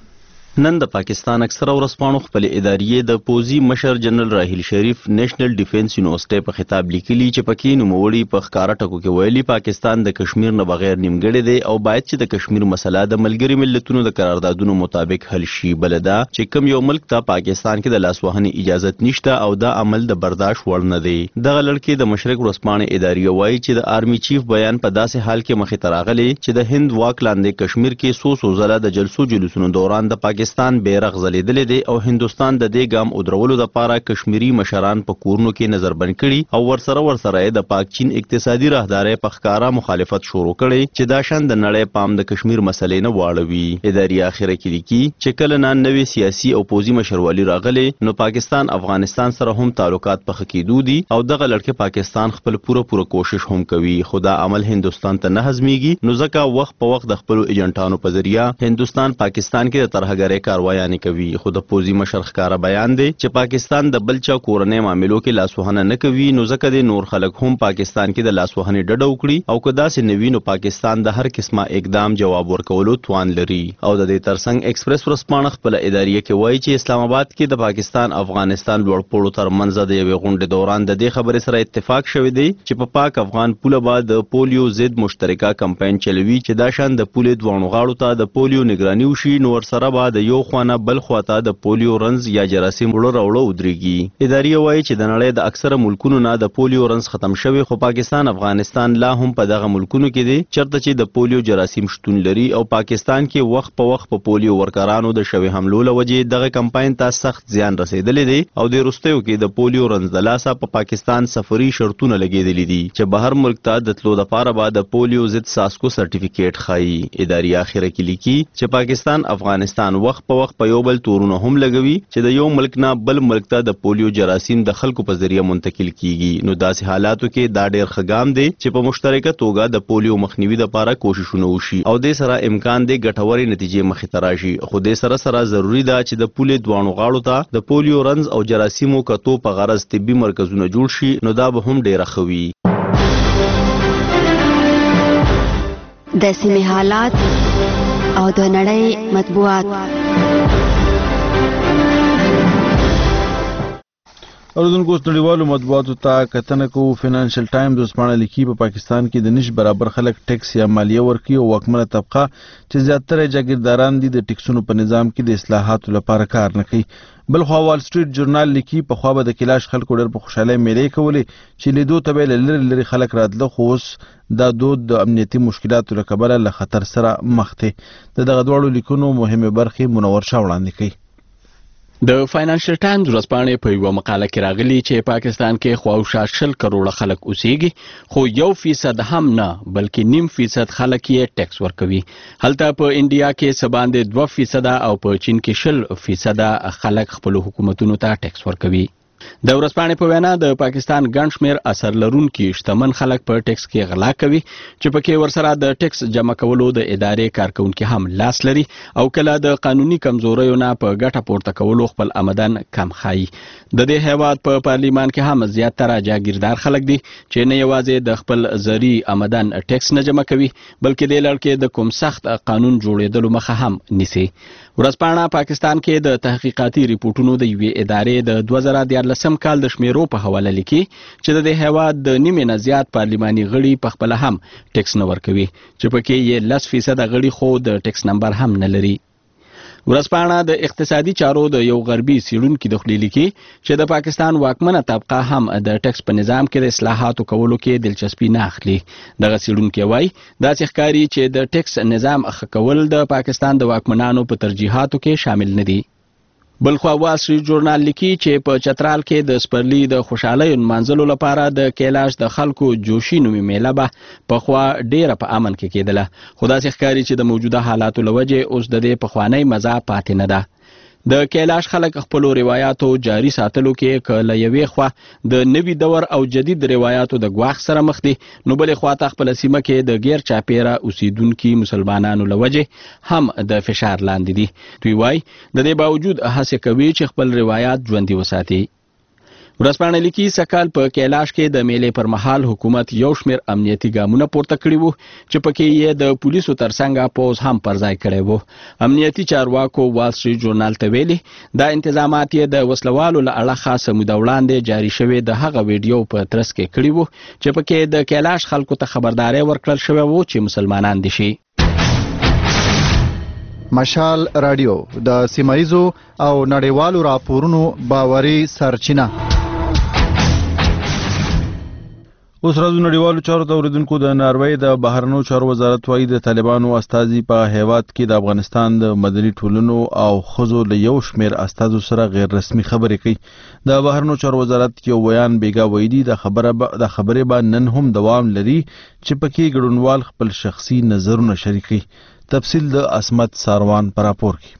نن د پاکستان اکثره ورځپاڼو خپل ادارې د پوزي مشر جنرال راحیل شریف نېشنل ډیفنس یونیورسيټي په خطاب لیکلي چې پکې نوموړي په ښکارا ټکو کې ویلي پاکستان د کشمیر نه بغیر نیمګړی دی او باید چې د کشمیر مسله د ملګری ملتونو د قراردادونو مطابق حل شي. بلدا چې کوم یو ملک ته پاکستان کې د لاسوهنې اجازه نشته او دا عمل د برداشت وړ نه دی. دغه لړکې د مشرق ورځپاڼې ادارې وایي چې د آرمي چیف بیان په داسې حال کې مخې ته راغلی چې د هند واک لاندې کشمیر کې څو ځله د جلسو جلوسونو دوران د پاکستان بیرغ ځلېدلې دی او هندوستان د دې ګام ودرولو لپاره کشمیری مشران په کورونو کې نظر بند کړي او ورسره د پاک چین اقتصادي راهدارۍ په ښکارا مخالفت شروع کړي چې دا شان د نړۍ پام د کشمیر مسلې نه واړوي. ادارې اخره کې لیکي چې کله نوې سیاسي او پوزي مشرولي راغلي نو پاکستان افغانستان سره هم تعلقات په خکېدو دي او دغه لړکې پاکستان خپل پوره کوشش هم کوي. خدا عمل هندوستان ته نه هضميږي نو ځکه وخت په وخت د خپل ایجنټانو په ذریعہ هندوستان پاکستان کې د ترهګرۍ کاروایي کوي. خو د پوزي مشر ښکارا بیان دی چې پاکستان د بلچا کورنۍ معاملو کې لاسوهنه نه کوي نو ځکه د نور خلک هم پاکستان کې د لاسوهنې ډډه وکړي او که داسې نه وي نو پاکستان د هر قسمه اقدام جواب ورکولو توان لري. او د دې ترڅنګ ایکسپریس ورځپاڼه خپل ادارې کې وایي چې اسلام آباد کې د پاکستان افغانستان لوړپوړو ترمنځ د یوې غونډې دوران د دې خبرې سره اتفاق شوی دی چې په پاک افغان پوله به د پولیو ضد مشترکه کمپاین چلوي چې دا شان د پولې دوانو غاړو ته د پولیو نگراني وشي نو ورسره به د یو خوانه بل خواته د پولیو رنز یا جراثیم وړو ودرېږي. ادارې وایي چې د نړۍ د اکثره ملکونو نه د پولیو رنز ختم شوی خو پاکستان افغانستان لا هم په دغه ملکونو کې دی چرته چې د پولیو جراثیم شتون لري او پاکستان کې وخت په وخت په پولیو ورکرانو د شوی حملو لوجې دغه کمپاین ته سخت زیان رسیدلی دی او د وروستیو کې د پولیو رنز د لاسه په پاکستان سفري شرطونه لګېدلي دي چې بهر ملک ته د تلو لپاره به د پولیو ضد ساسکو سرټیفیکیټ ښایي. ادارې اخره کې لیکي چې پاکستان افغانستان وخت په وخت په یو بل تورونه هم لګوي چې د یو ملک نه بل ملک ته د پولیو جراثیم د خلکو په ذریعہ منتقل کیږي. نو داسې حالاتو کې دا ډېر ښه ګام دی چې په مشترکه توګه د پولیو مخنیوي لپاره کوششونه وشي او د سره امکان دی ګټورې نتیجې مخې ته راشي. خو د سره ضروری ده چې د پولې دوانو غاړو ته د پولیو رنز او جراثیمو کتو په غرض طبي مرکزونه جوړ شي نو دا به هم ډېره ښه وي. د سیمې حالات او د نړۍ مطبوعات. اوردونکو نړیوالو مطبوعاتو ته کتنه کوو. فینانشل ټایمز وسپانه لیکي په پاکستان کې د نش برابر خلک ټیکس یا مالیه ورکوي او واکمنه طبقه چې زیاتره جاګیرداران دي د ټیکسونو په نظام کې د اصلاحاتو لپاره کار نه کوي. بلخوا وال سټریټ جورنال لیکي په خوا به د کلاش خلکو ډېر په خوشحالۍ میلې کولې چې لیدو ته به له لرې خلک راتله، خو اوس دا دود د امنیتي مشکلاتو له کبله له خطر سره مخ دی. د دغه دواړو لیکونو مهمې برخې منور شاه وړاندې کوي. د فاینانشل ټایمز ورځپاڼې په یوه مقاله کې راغلي چې پاکستان کې خواوشا 100 کروڑه خلک اوسېږي، خو 1% هم نه بلکې 0.5% خلک یې ټیکس ورکوي. هلته په انډیا کې څه باندې 2% او په چین کې 0% خلک خپل حکومتونو ته ټیکس ورکوي. د ورځپاڼې په وینا د پاکستان ګڼ شمېر اثر لرونکي شتمن خلک په ټیکس کې غلا کوي چې پکې ورسره د ټیکس جمع کولو د ادارې کارکونکي هم لاس لري او کله د قانوني کمزوریو نه په ګټه پورته کولو خپل آمدن کم ښایي. د دې هیواد په پارلیمان کې هم زیاتره جاګیردار خلک دي چې نه یوازې د خپل زری آمدن ټیکس نه جمع کوي بلکې د لړ د کوم سخت قانون جوړېدلو مخه هم نیسي. ورځپاڼه پاکستان کې د تحقیقاتي ریپورتونو د یوې ادارې د 2014 کال د شمیرو په حواله لیکي چې د هیواد د نیمې نه زیات پارلماني غړي په خپل هم ټیکس نه ورکوي چې پکې یې 10% غړي خو د ټیکس نمبر هم نه لري. ورځپاڼه د اقتصادي چارو د یو غربي څېړونکي د خولې لیکي چې د پاکستان واکمنه طبقه هم د ټیکس په نظام کې د اصلاحاتو کولو کې دلچسپي نه اخلي. دغه څېړونکی وایي داسې ښکاري چې د ټیکس نظام ښه کول د پاکستان د واکمنانو په ترجیحاتو کې شامل نه دي. بلخوا وال سټریټ جورنال لیکي چې په چترال کې د سپرلی د خوشحالۍ نمانځلو لپاره د کیلاش د خلکو جوشي نومي میله به پخوا ډیره په امن کې کېدله، خو داسې ښکاري چې د موجوده حالاتو له وجې اوس د دې پخوانۍ مزه پاتې نه ده. د کیلاش خلک خپلو روایاتو جاري ساتلو کې که له یوې خوا د نوي دور او جدید روایاتو د ګواښ سره مخ دي، نو بلې خوا ته خپله سیمه کې د غیر چاپیره اوسیدونکي مسلمانانو له وجې هم د فشار لاندې دي. دوی وایي د دې باوجود هڅې کوي چې خپل روایات ژوندي وساتي. ورځپاڼه لیکي سکهال په کیلاش کې د میلې پر مهال حکومت یو شمېر امنیتي ګامونه پورته کړي وو چې پکې یې د پولیسو ترڅنګ پوز هم پر ځای کړی وو. امنیتي چارواکو وال سټریټ جورنال ته ویلي دا انتظامات یې د وسلوالو له اړخه څه موده وړاندې جاري شوې د هغه ویډیو په ترڅ کې کړي وو چې پکې د کیلاش خلکو ته خبرداری ورکړل شوی وو چې مسلمانان دي شي. مشال رادیو د سیمایزو او نړیوالو راپورونو باوري سرچینه. اوس راځو نړیوالو چارو ته. اوریدونکو د ناروې د بهرنیو چارو وزارت وايي د طالبانو استازي په هیواد کې د افغانستان د مدني ټولنو او ښځو له یو شمېر استازو سره غیر رسمي خبرې کوي. د بهرنیو چارو وزارت یو بیان بیګا ویلي د خبرې به نن هم دوام لري چې پکې ګډونوال خپل شخصي نظرونه شریکوي. تفصیل د اسمت ساروان پر راپور کې.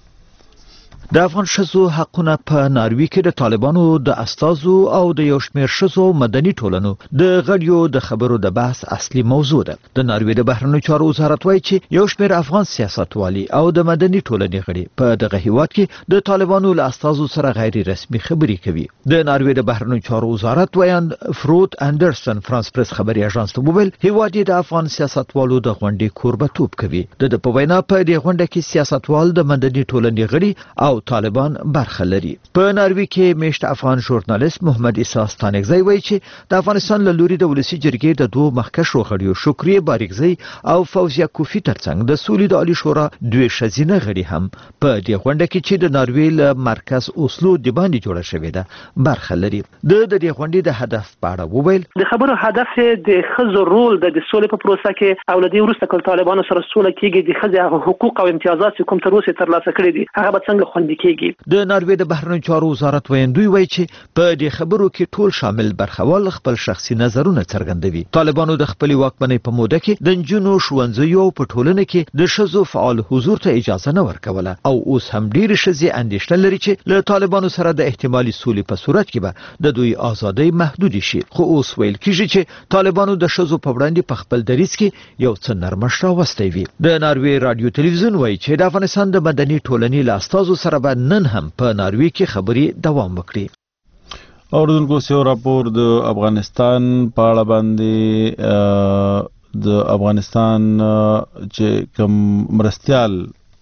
د افغان ښځو حقونه په ناروې کې د طالبانو د استازو او د یو شمېر ښځو مدني ټولنو د غړیو د خبرو د بحث اصلي موضوع ده. د ناروې د بهرنیو چارو وزارت وایي چې یو شمېر افغان سیاستوالي او د مدني ټولنې غړي په دغه هیواد کې د طالبانو له استازو سره غیر رسمي خبرې کوي. د ناروې د بهرنیو چارو وزارت ویاند فروت اندرسن فرانس پریس خبري اژانس ته وویل هیواد د افغان سیاستوالو د غونډې کوربتوب کوي. د په وینا په دې غونډه کې سیاستوال د مدني ټولنې غړي او طالبان برخه لري. په ناروې کې میشت افغان ژورنالیست محمد عیسی ستانکزی وایي چې د افغانستان له لوري د ولسی جرګې د دوه مخکښو غړیو شکریه باریکزی او فوزیه کوفی ترڅنګ د سولې د عالی شورا دوه ښځینه غړي هم په دې غونډه کې چې د ناروې له مرکز اوسلو د باندې جوړه شوې ده برخه لري. د دې غونډې د هدف په اړه وویل د خبرو هدف د ښځو رول د سولې په پروسه کې او له دې وروسته کله طالبانو سره سوله کېږي د ښځو حقوق او امتیازات کوم تر اوسه ترلاسه کړي دي هغه به څنګه خوندي کېږي. د ناروې د بهرنیو چارو وزارت ویاندوی وایي چې په دې خبرو کې ټول شامل برخوال خپل شخصي نظرونه څرګندوي. طالبانو د خپل واکمنۍ په موده کې د نجونو ښوونځیو په ټولنه کې د ښځو فعال حضور ته اجازه نه ورکوله او اوس هم ډېرې ښځې اندېښنه لري چې له طالبانو سره د احتمالي سولې په صورت کې به د دوی ازادۍ محدودې شي. خو اوس ویل کېږي چې طالبانو د ښځو په وړاندې په خپل دریځ کې یو څه نرمښت راوستی وي. د ناروې رادیو تلویزیون وایي چې د افغانستان د مدني ټولنې له استازو سره به نن هم په ناروې کې خبرې دوام وکړي. اوردونکو سیو راپور د افغانستان په اړه باندې د افغانستان چې کوم مرستيال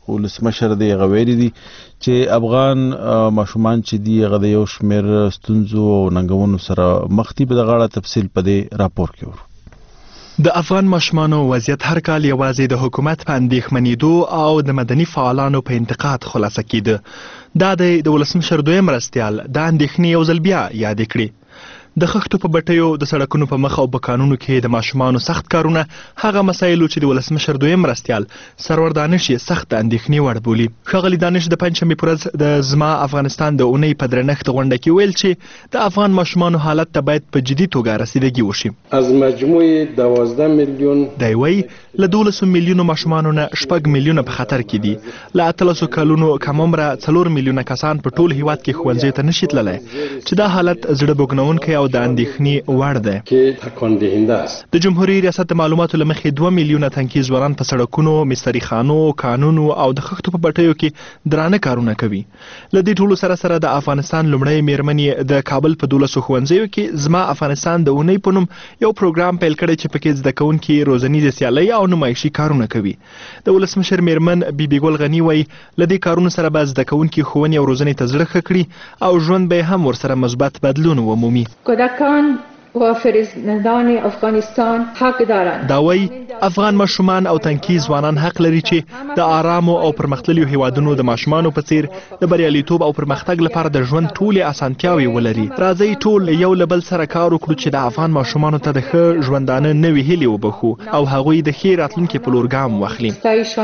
ولسمشر دی غویری دي چې افغان ماشومان چې دی هغه د یو شمېر ستونزو او ننګونو سره مخ دي. په دغه اړه تفصیل په دې راپور کې ورو. د افغان ماشومانو وضعیت هر کال یوازې د حکومت په اندېښمنېدو او د مدني فعالانو په انتقاد خلاصه کېده. دا د ولسمشر دویم مرستیال دا اندېښنې یو ځل بیا یادې کړې. د خښتو په بټیو د سړکونو په مخ او په کانونو کې د ماشومانو سخت کارونه هغه مسایلو چې د ولسمشر دویم مرستیال سرور دانش یې سخت اندېښنې وړ بولي. ښاغلي دانش د پنجشنبې په ورځ د زما افغانستان د اونۍ په درنښت غونډه کې ویل چې د افغان ماشومانو حالت ته باید په جدي توګه رسیدګي وشي. از مجموع 12 میلیون دی وایي له 12 میلیونو ماشومانو نه 6 میلیونه په خطر کې دي. له 13 کلونو کم عمره 4 میلیونه کسان په ټول هیواد کې ښوونځیو ته نشي تللی چې دا حالت زړه بوږنونکی او د اندېښنې وړ دی. د جمهوریت ریاست د معلوماتو له مخې 2 میلیونه تنکي ځوانان په سړکونو، مستري خانو، کانونو او د خښتو په بټیو کې درانه کارونه کوي. له دې ټولو سره سره د افغانستان لومړی میرمنې د کابل په 12 ښوونځیو کې زما افغانستان د اونۍ په نوم یو پروګرام پیل کړی چې پکې زده کوونکي روزنیزې سیالۍ او نمایشي کارونه کوي. د ولسمشر میرمن بیبي ګل غني وایي له دې کارونو سره به زده کوونکي ښوونې او روزنې ته زړه ښه کړي او ژوند به هم ورسره مثبت بدلون ومومي. و فرزندان افغانستان حق دارند. دا وایي افغان ماشومان او تنکي ځوانان حق لري چې د آرامو او پرمختلليو هیوادونو د ماشومانو په څیر د بریالیتوب او پرمختګ لپاره د ژوند ټولې اسانتیاوې ولري. راځئ ټول یو له بل سره کار وکړو چې د افغان ماشومانو ته د ښه ژوندانه نوې هیلې وبخو او هغوی د ښې راتلونکي په لور ګام واخلي.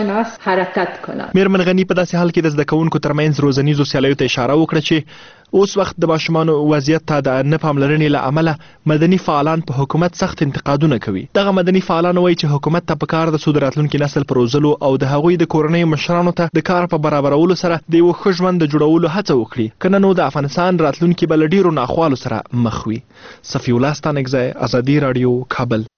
حرکت کنند. میرمن غني په داسې حال کې د زده کوونکو ترمنځ روزنیزو سیالیو ته اشاره وکړه چې اوس وخت د ماشومانو وضعیت ته د نه پاملرنې له امله مدني فعالان په حکومت سخت انتقادونه کوي. دغه مدني فعالان وایي چې حکومت ته پکار د سود راتلونکي نسل په روزلو او د هغوی د کورنۍ مشرانو ته د کار په برابرولو سره د یو ښه ژوند د جوړولو هڅه وکړي. کنه نو د افغانستان راتلونکي به له ډیرو ناخوالو سره مخ وي. صفي الله ستانکزی، ازادي راډیو، کابل.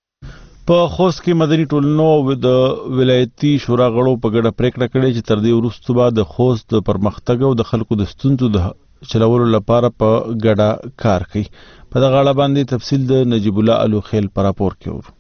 په خوست کې مدني ټولنو او د ولایتي شورا غړو په ګډه پریکړه کړې چې تر دې وروسته به د خوست د پرمختګ او د خلکو د ستونزو د چلولو لپاره په ګډه کار کوي. په دغه اړه باندې تفصیل د نجیب الله الوخیل په راپور کې ورو.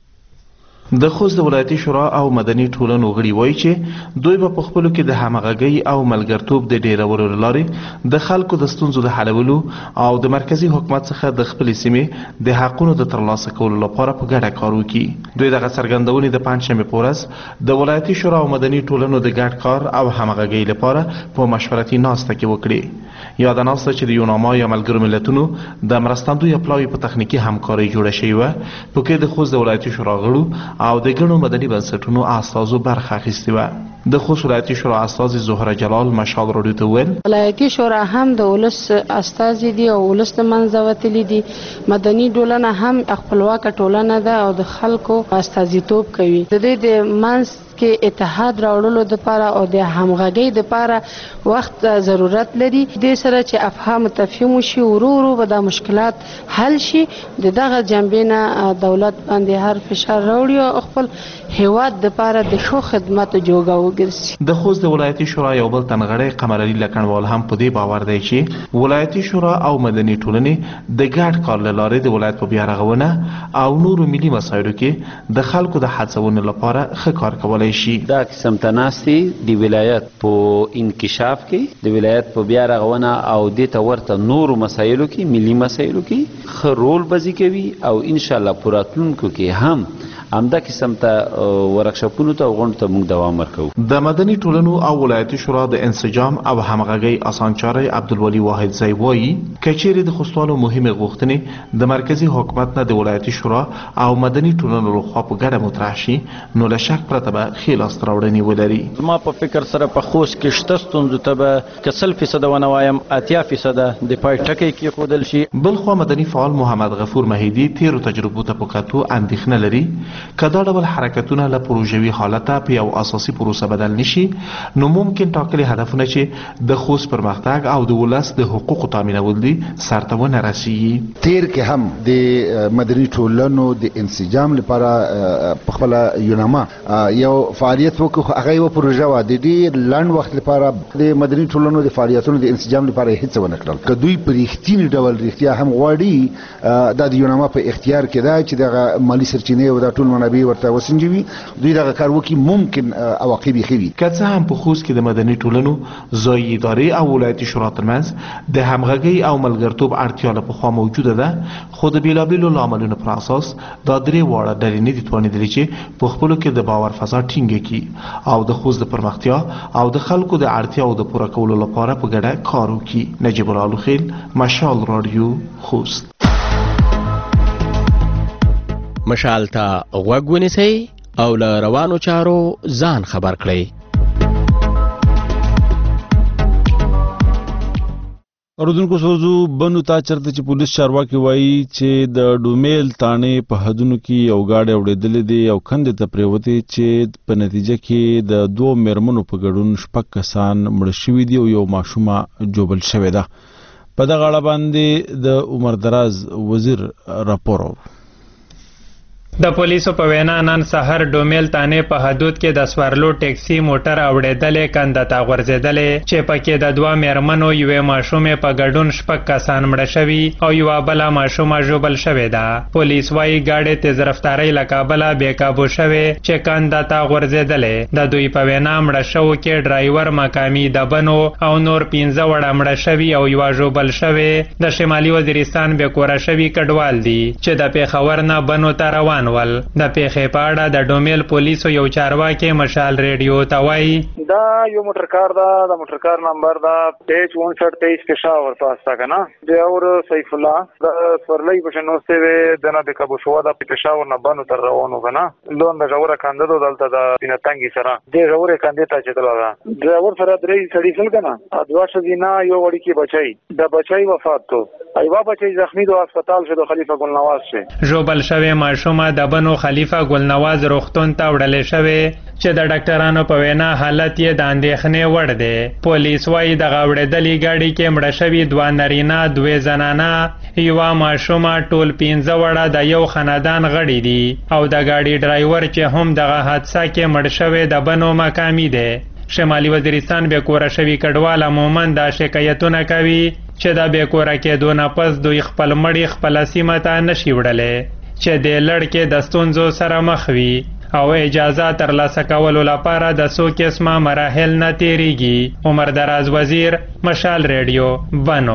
د خوست د ولایتي شورا او مدني ټولنو غړي وایي چې دوی به په خپلو کې د همغږۍ او ملګرتوب د ډیرولو له لارې د خلکو د ستونزو د حلولو او د مرکزي حکومت څخه د خپلې سیمې د حقونو د ترلاسه کولو لپاره په ګډه کار وکړي. دوی دغه څرګندونې د پنجشنبې په ورځ د ولایتي شورا او مدني ټولنو د ګډ کار او همغږۍ لپاره په مشورتي ناسته کې وکړي. یاده ناسته چې د یوناما یا ملګرو ملتونو د مرستندوی پلاوی په تخنیکي همکارۍ جوړه شوې وه، په کې د خوست د ولایتي شورا غړو او د ګڼو مدني بنسټونو استازو برخه اخیستې وه. د خوست ولایتي شورا استازي زهره جلال مشال راډیو ته وویل ولایتي شورا هم د ولس استازي دي او ولس ته منځ وتلي دي. مدني ټولنه هم خپلواکه ټولنه ده او د خلکو استازیتوب کوي. د دې د منځ کې اتحاد راوړلو لپاره او د همغږۍ لپاره وخت ضرورت لري. د سره چې افهام تفهیم شي ورو ورو به د مشکلات حل شي. دغه جنبې نه دولت باندې هر فشار راوړي او خپل هیواد لپاره د ښو خدماتو جوګه وګرځي. د خوست د ولایتي شورا یو بل تنغړی قمر علي لکنوال هم په دې باور دی چې ولایتي شورا او مدني ټولنې د ګډ کار له لارې د ولایت په بیارغونه او نورو ملي مسایلو کې د خلکو د هڅونې لپاره ښه کار کولی شي. دا قسم تناستي د ولایت په انکشاف کې، د ولایت په بیارغونه او د ته ورته نورو مسایلو کې، ملي مسایلو کې ښه رول بازی کوي او ان شاء الله په راتلونکو کې هم همدا قسم ته ورکشاپونو ته غونډو ته موږ دوام ورکوو. د مدني ټولنو او ولایتي شورا د انسجام او همغږۍ اسانچاری عبدالولي واحدزی وایي کچېرې د خوستوالو مهمې غوښتنې د مرکزي حکومت نه د ولایتي شورا او مدني ټولنو لخوا په ګډه مطرح شي نو له شک پرته به ښې لاسته راوړنې ولري. زما په فکر سره په خوست کې شته ستونزو ته به که 100% ونه وایم 80% د پای ټکی کېښودل شي. بلخوا مدني فعال محمد غفور مهیدي تیرو تجربو ته په کتو اندېښنه لري که دا ډول حرکتونه له پروژوي حالته په یو اساسي پروسه بدل نشي نو ممکن ټاکلي هدفونه چې د خوست پرمختګ او د ولس د حقوقو تامینول دي سرته ونه رسیږي. تیر کې هم د مدني ټولنو د انسجام لپاره په خپل یوناما یو فعالیت وکړو. هغه یو پروژه و د ډېر لنډ وخت لپاره د مدني ټولنو د فعالیتونو د انسجام لپاره هیڅ ونه کړل. که دوی په رښتیني ډول رښتیا هم غواړي دا د یوناما په اختیار کې ده چې دغه مالی سرچینې او دا ټول منابع ورته وسنجوي دوی دغه کار وکړي ممکن عواقب یې ښه وي. که څه هم په خوست کې د مدني ټولنو ځایي ادارې او ولایتي شورا ترمنځ د همغږۍ او ملګرتوب اړتیا له پخوا موجوده ده، خو د بېلابېلو لاملونو پر اساس دا درې واړه ډلې نه دي توانېدلې چې په خپلو کې د باور فضا ټینګه کړي او د خوست د پرمختیا او د خلکو د اړتیاو د پوره کولو لپاره په ګډه کار وکړي. نجیب الله لوخیل، مشال رادیو، خوست. مشال ته غوږ ونیسئ او له روانو چارو ځان خبر کړئ. اردوونکو سوزو بنو تا چرته چې پولیس چارواکي وایي چې د ډومیل تانې په حدونو کې یو گاډی اورېدلې دی او کندې ته پرېوتې چې په نتیجه کې د 2 میرمنو په ګډون 6 کسان مړه شوي دي او یو ماشومه جوبل شوې ده. په دغه اړه باندې د عمر دراز وزیر راپور د پولیسو په وینا نن سحر ډومیل تانې په حدود کې د سوارلو ټیکسي موټر اوړېدلې کنده ته غورځېدلې چې پکې د 2 میرمنو یوې ماشومې په ګډون 6 کسان مړه شوي او یوه بله ماشومه ژوبل شوې ده. پولیس وایي ګاډۍ تیز رفتارۍ له کابله بېقابو شوې چې کنده ته غورځېدلې. د دوی په وینا مړه شوو کې ډرایور مقامي دبنو او نور 15 وړه مړه شوي او یوه ژوبل شوې د شمالي وزیرستان بېکوره شوي کډوال دي چې د پېښور نه بنو ته روان ول. د پیښې په اړه د ډومیل پولیسو یو چارواکي مشال ریډیو ته وایي دا یو موټر کار دا د موټر کار نمبر دا پیج 5923 پېښور پاستا کنه د اور سیف الله د سورلۍ په شنوسته و د نه د کابو شو د پېښور نه بنو تر روانو کنه لون د جوړه کاندو دلته د پینتنګي سره د جوړه کاندې ته چې دلته ډرایور سره درې سړي سل کنه ادوا شذینا یو وړي کې بچای د بچای وفات تو ایوا بچای زخمی دو هسپتال شو خلیفہ ګل نواز شه جوبل شوی ماشومه د بنو خلیفہ ګل نواز روغتون ته وړل شوی چې د ډاکټرانو په وینا حالت یې د اندېښنې وړ دی. پولیس وایي د غوړېدلې ګاډي کې مړه شوي 2 نارینه 2 زنانه یوه ماشومه ټول 15 وړه د یو خاندان غړي دي او د ګاډي ډرایور چې هم دغه حادثه کې مړ شوی د بنو مقامي دی. شمالي وزیرستان بېکوره شوي کډوال عموما دا شکایتونه کوي چې د بېکوره کېدو نه پس دوی خپل مړي خپله سیمه ته نشي وړلی چې د لړ کې د ستونزو سره مخ وي او اجازه ترلاسه کولو لپاره د څو قسمه مراحل نه تیریږي. عمر دراز وزیر، مشال ریډیو، بنو.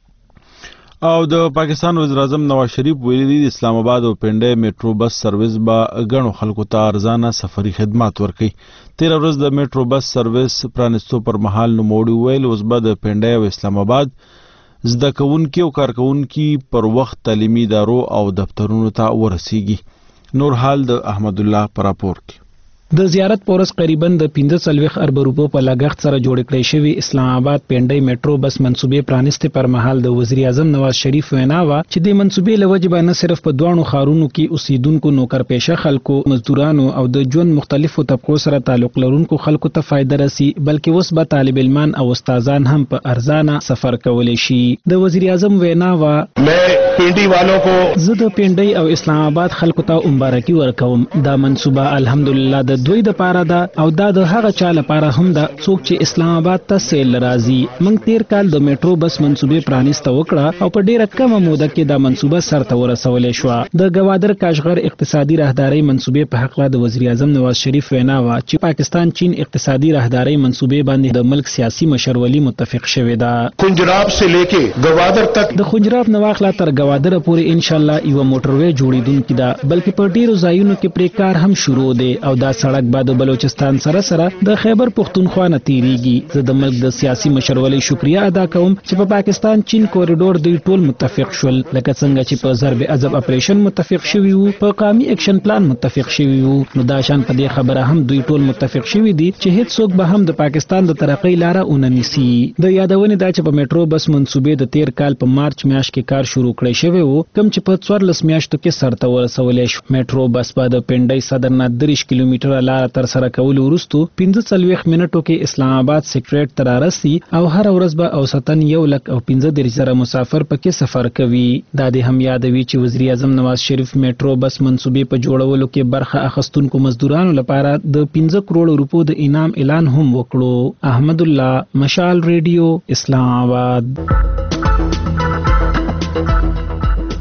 او د پاکستان وزیر اعظم نواز شریف ویلي دي اسلام آباد او پنډۍ میټرو بس سرویس به ګڼو خلکو ته ارزانه سفري خدمات ورکوي. 13 ورځ د میټرو بس سرویس پرانستو پر مهال نوموړي وویل اوس به د پنډۍ او اسلام آباد زده کوونکي او کارکوونکي پر وخت تعلیمي ادارو او دفترونو ته ورسیږي. نور حال د احمد الله پر راپور کې. د زیارت پورس قریبا د 15 ارب روپو په لګښت سره جوړ کړی شوی اسلام آباد پنډۍ میټرو بس منصوبې پرانستې پر مهال د وزیر اعظم نواز شریف وینا وا چې د منصوبې لوجبه نه صرف په دوانو خارونو کې اوسیدونکو نوکر پیشه خلکو مزدورانو او د ژوند مختلفو طبقو سره تعلق لرونکو خلکو ته فائدہ رسی بلکې اوس به طالب علمان او استادان هم په ارزانه سفر کولی شي. د وزیر اعظم وینا وا پنډۍ والو کو زه د پنډۍ او اسلام آباد خلکو ته مبارکي ورکوم. دا منصوبه الحمدلله د دوی د پاره ده او دا د هغه چا لپاره هم ده څوک چې اسلام آباد ته سیل راځي. موږ تیر کال د میټرو بس منصوبې پرانسته وکړه او په ډیره کمه موده کې دا منصوبه سرته ورسولې شو. د گوادر کاشغر اقتصادي راهداري منصوبې په حق د وزیر اعظم نواز شریف وینا وا چې پاکستان چین اقتصادي راهداري منصوبې باندې د ملک سیاسي مشرولي متفق شوی ده. خنجراب سے لیکې گوادر تک د خنجراب نواخلا تر گوادر پورې ان شاء الله یو موټروي جوړیدونکې ده بلکې په ډیرو ځایونو کې پرې کار هم شروع دی او دا سړک بعد بلوچستان سره د خیبر پختونخوا نه تیریږي. زه د ملک د سیاسي مشرولۍ شکریا ادا کوم چې په پاکستان چین کوریډور دوی ټول متفق شول لکه څنګه چې په ضرب عضب اپریشن متفق شوي وو په قومي اکشن پلان متفق شوي وو نو دا شان په دې خبره هم دوی ټول متفق شوي دي چې هیڅ څوک به هم د پاکستان د ترقۍ لاره ونه نیسي. د یادونې دا چې په میټرو بس منصوبې د 13 کال په مارچ میاشت کې کار شروع کړی شوی وو کوم چې په 14 میاشتو کې سرته ورسولې شو. میټرو بس په د پنډۍ صدر نه 30 کیلومتره لار تر سره کول وروسته 45 منټو کې اسلام آباد سیکریټ ته رارسي او هر ورځ به اوسطن 1,15,000 مسافر پکې سفر کوي. دا د هم یادوي چې وزیر اعظم نواز شریف میټرو بس منصوبې په جوړولو کې برخه اخیستونکو مزدورانو لپاره د 15 کروڑ روپو د انعام اعلان هم وکړو. احمد الله، مشال ریډیو، اسلام آباد.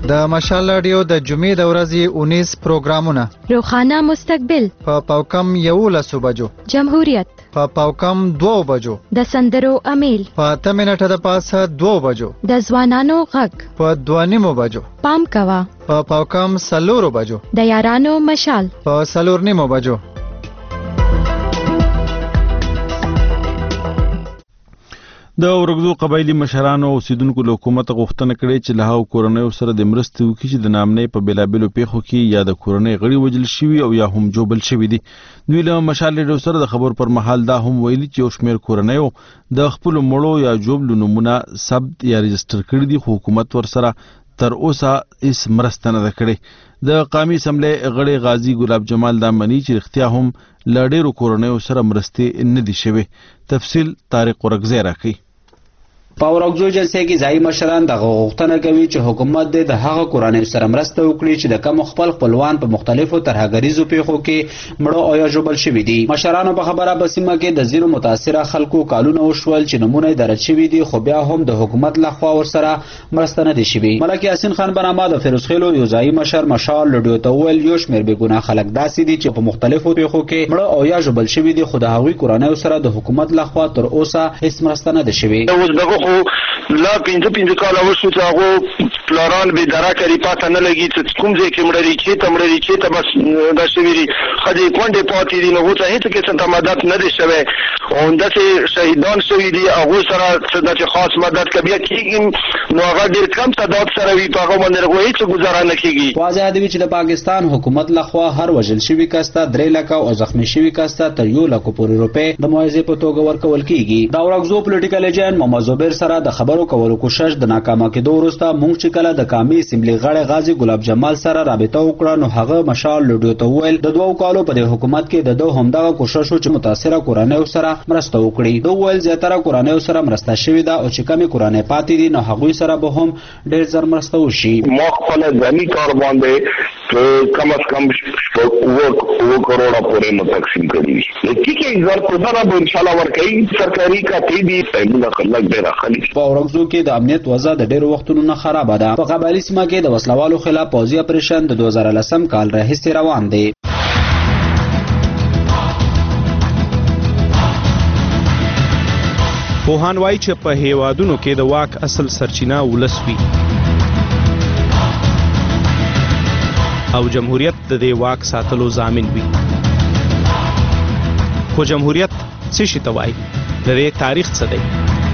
د مشال رادیو د جمعې د ورځې 19 پروګرامونه. روخانه مستقبل په پاوکم 11 بجو. جمهوریت په پاوکم 2 بجو. د سندرو امیل په 8 منټه د پاسه 2 بجو. د ځوانانو غږ په 2:30 بجو. پام کوا په پاوکم 4 بجو. د یارانو مشال په 4:30 بجو. د ورغزو قبایلی مشرانو او اوسیدونکو له حکومت غوښتنه کړې چې له هغو کورنیو سره د مرستې وکړي چې د نامنۍ په بېلابېلو پیښو کې یا د کورنۍ غړي وژل شوي او یا هم جوبل شوي دي. دوی له مشال ریډیو سره د خبرو پر مهال دا هم ویلي چې یو شمېر کورنیو د خپلو مړو یا جوبلو نومونه ثبت یا رجسټر کړي دي، خو حکومت ورسره تر اوسه هیڅ مرسته نه ده کړې. د قومي اسمبلۍ غړی غازي ګلاب جمال دا مني چې رښتیا هم له ډېرو کورنیو سره مرستې نه دي شوې. تفصیل طارق ورکزی راکوي. په ورغزو جلسې کې ځایي مشران دغه غوښتنه کوي چې حکومت د هغه کورنیو سره مرسته وکړي چې د کم خپلوان په مختلفو ترهګریزو پیښو کې مړه او یا ژوبل شوي دي. مشرانو په خبره په سیمه کې د ځینو متاثره خلکو کالونه وشول چې نومونه یې درج شوي دي، خو بیا هم د حکومت لخوا ورسره مرسته نه دي شوي. ملک یاسین خان بنما د فیروزخیلو یو ځایي مشر مشال رادیو ته وویل یو شمېر بېګناه خلک داسې دي چې په مختلفو پیښو کې مړه او یا ژوبل شوي دي، خو د هغوی کورنیو سره د حکومت لخوا تر اوسه هیڅ مرسته نه ده شوې. لا 15 کاله وشو چې هغه پلاران به درکه ری پاته نه لګي چې کوم ځای کې مړی کې ته بس دا شویری خدای کونډه پاتې دي، نو څه هیڅ کې څه مدد نه دي شوی او اندته شهیدان شوی دي هغه سره څه خاص مدد کبیا کیږي، نو هغه ډیر کم تعداد سره وی په هغه باندې هیڅ گزاره نه کیږي. واضح دی چې د پاکستان حکومت لخوا هر وژل شوی کس ته 3 لک او زخمی شوی کس ته تر 1 لک پورې روپۍ د معاوضې په توګه ورکول کیږي. دا ورغزو پولیټیکل ایجنټ محمد زبیر سره د خبرو کولو کوشش د ناکامه کېدو وروسته موږ چې کله د قومي اسمبلۍ غړی غازي ګلاب جمال سره رابطه وکړه، نو هغه مشال رادیو ته وویل د 2 کالو په دې حکومت کې د دوه همدغه کوشش و چې متاثره کورنیو سره مرسته وکړي. دوی وویل زیاتره کورنیو سره مرسته شوې ده او چې کمې کورنۍ پاتې دي نو هغوی سره به هم ډېر زر مرسته وشي. ما خپل ځاني کار باندې کم از کم 2 کروڑه پورې مو تقسیم کړی دي. ټیکې زر په سره به ان شاء الله ورکړي سرکاري کاټې دي موږ خلک ډېر خالي. په ورغزو کې د امنیت وضع د ډېرو وختونو نه خرابه ده. په قبایلي سیمه کې د وسلوالو خلاف پوځي اپریشن د 2010 کال راهیسې روان دی. پوهان وایي چې په هیوادونو کې د واک اصل سرچینه ولس وي او جمهوریت د دې واک ساتلو ضامن وي. خو جمهوریت څه شي ته وایي؟ د دې تاریخ څه دی؟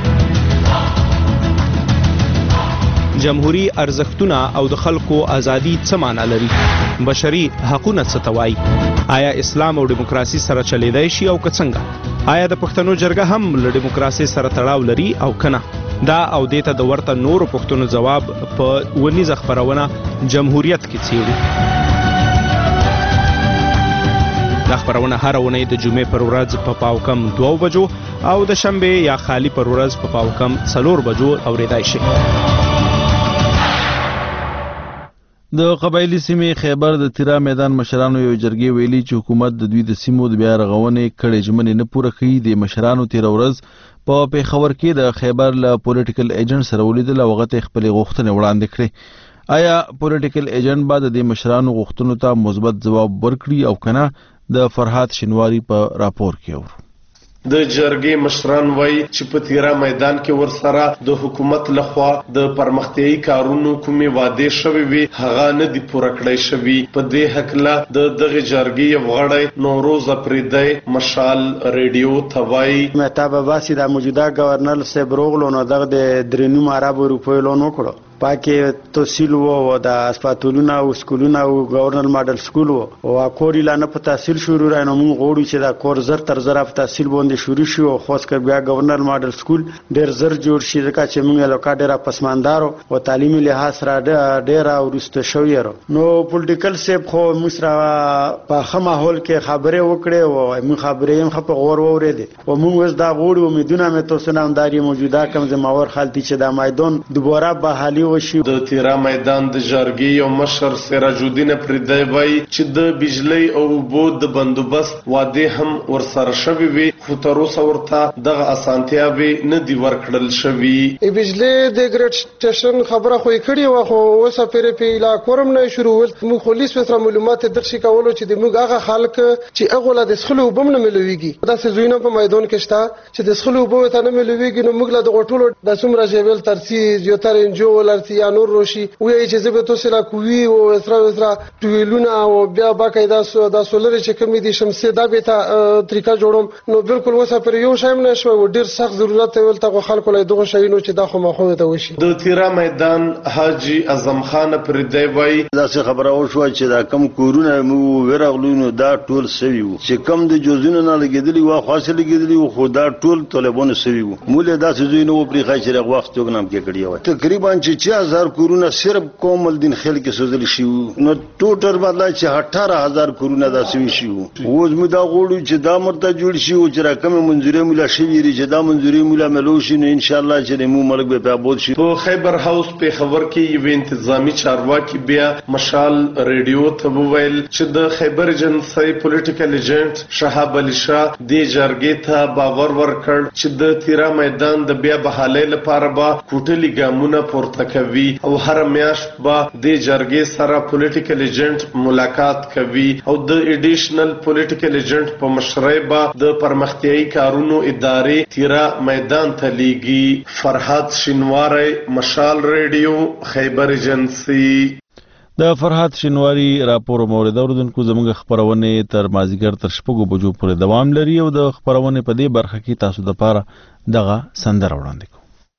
جمهوری ارزښتونه او د خلکو ازادي څه معنا لري؟ بشري حقوقونه څه ته وایي؟ آیا اسلام او دیموکراسي سره چلیدای شي او که څنګه؟ آیا د پښتنو جرګه هم له دیموکراسي سره تړاو لري او کنه؟ دا او دیته د ورته نورو پښتنو جواب په ونیزه خبرونه جمهوریت کې څیړو. دا خبرونه هر اونۍ د جمعې پر ورځ په پاوکم 2 بجو او د شنبه یا خالی پر ورځ په پاوکم 4 بجو اوریدای شي. د قبایلی سیمې خیبر د تیرا میدان مشرانو یو جرګې ویلي چې حکومت د دوی د سیمو د بیا رغونې کړې ژمنې نه پوره کوي. د مشرانو تیره ورځ په پیښور کې د خیبر له پولیټیکل ایجنټ سره ولیدل او هغه ته خپلې غوښتنې وړاندې کړې. آیا پولیټیکل ایجنټ به د دې مشرانو غوښتنو ته مثبت ځواب ورکړي او کنه؟ د فرحات شینواری په راپور کې اورو. د جرګې مشران وایي چې په تیرا میدان کې ورسره د حکومت لخوا د پرمختیايي کارونو کومې وعدې شوې وي هغه نه دي پوره کړی شوي. په دې هکله د دغه جرګې یو غړی نوروز اپریدی مشال ریډیو ته وایي مهتاب عباسي د موجوده گورنر صاحب روغلو نو دغه د 3 اربو روپیو لون وکړو. پاکې تحصیل وو د اسپاتولونه او سکولونه او گورنر ماډل سکول وو او کور اعلان په تحصیل شروع راینو موږ غوړو چې دا کور زر تر زر په تحصیل باندې شروع شي او خاص کر بیا گورنر ماډل سکول ډیر زر جوړ شي ځکه چې موږ له کاډر پسماندارو او تعلیمي لحاظ را ډیر ورسته شویرو. نو پولیټیکل سیب خو مصر په خه ماحول کې خبره وکړي او موږ خبرې هم خپ غور اورېدې او موږ وس دا غوړو امیدونه مې تاسو نامداري موجوده کوم زموږ خالتي چې دا میدان دوباره بحالي وشي. د تیرا میدان د جرګې یو مشر سراج الدین پردی وایي چې د بجلی او اوبو د بندوبست وعده هم ورسره شوي وي، خو تر اوسه ورته دغه اسانتیاوې نه دي ورکړل شوي. بجلی د ګریډ سټیشن خبره خو یې کړې وه، خو اوسه پرې په علاقو هم نه شروع ول. موږ پولیس سره معلومات درشي کولو چې د موږ هغه خلک چې هغه له د څښلو اوبه نه ملويږي، داسې ځایونه په میدان کې شته چې د څښلو اوبه ته نه ملويږي، نو موږ له دغه ټولو د څومره ژویل ترسي یو تر انجو ولرتي یا نور روشي وایي چې زه به تاسو لا کوي او اسرا ټویلونه او بیا باقاعده د سولر چې کمی دي شمسي دا به ته طریقه جوړوم، نو بالکل وسه پر یو شایم نشو او ډیر سخت ضرورت ویل ته خلکو له دغه شینو چې دا خو مخه ته وشي. د تیرا میدان حاجی اعظم خان پردی وایي دا څه خبره وشو چې دا کم کورونه مو ورغلونو دا ټول سوي وو، چې کم د جوزونو نه لګیدلی و خاصه لګیدلی و، خو دا ټول طالبانو سوي وو. موږ دا څه زوینه و پرې خای چې وخت یو نام کې کړی و، تقریبا چې 6000 کورونه صرف کومل دین خل کې سوزل شي، نو ټوټل بدلا چې 18000 کورونه دا سوي شي. اوس موږ دا غوړو چې دا مرته جوړ شي او چې رقم منځوري مولا شي ویری چې دا منځوري مولا ملوشي نه ان شاء الله چې مو ملک به پابود شي. په خیبر هاوس په خبر کې یو انتظامی چارواکي بیا مشال ریډیو ته وویل چې د خیبر ایجنسی پولیټیکل ایجنټ شهاب علي شاه د جرګې ته باور ورکړ چې د تیرا میدان د بیا بحالۍ لپاره به کوټلي ګامونه پورته کوي او هر میاشت به د جرګې سره پولیټیکل ایجنټ ملاقات کوي او د ایډیشنل پولیټیکل ایجنټ په مشرۍ به د پرمختیایي کارونو ادارې تیرا میدان ته لیږي. فرحات شینواری، مشال ریډیو، خیبر ایجنسی. د فرحات شینواری راپور مورد اوردونکو زموږ خبرونه تر مازیګر تر شپږو بجو پورې دوام لري او د خبرونه په دې برخه کې تاسو د پاره دغه سندره وړاندې کوو.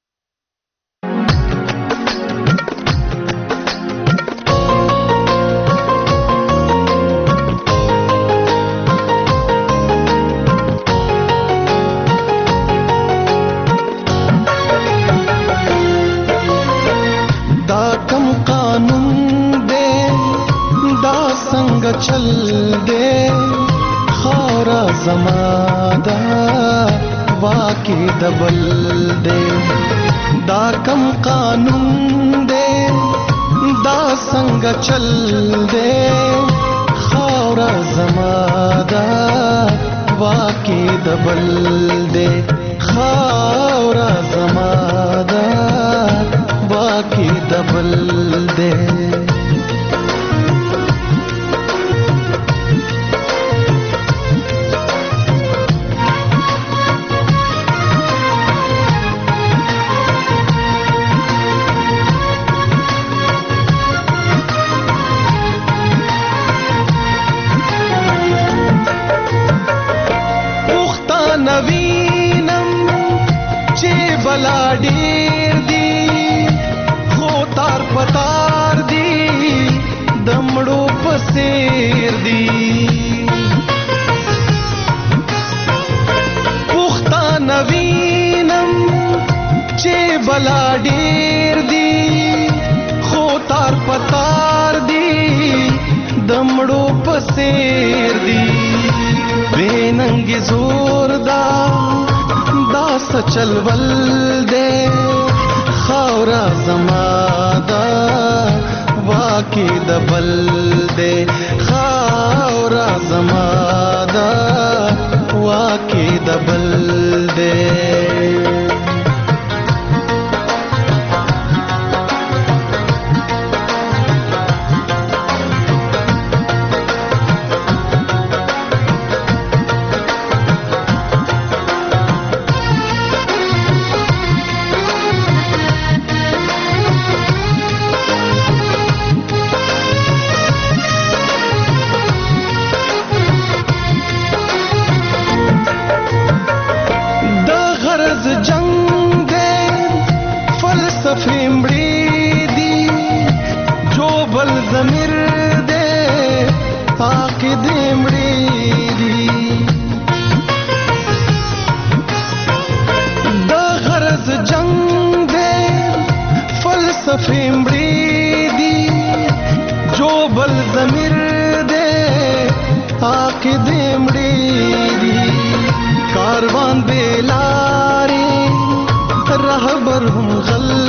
चल दे खौरा जमादा वाके दबल दे दा कम कानून दे दा संग चल दे खौरा जमादा वाके दबल दे खौरा जमादा वाके दबल दे. बला ډیر دی خو تار پتار دی دمړو پسیر دی پوختا نوینم چې بلا ډیر دی خو تار پتار دی دمړو پسیر دی بیننګ زور دا سچل ول دے خورا زمادا واقع دبل دے خورا زمادا واقع دبل دے. कारवान बेलारे रहबर हम गल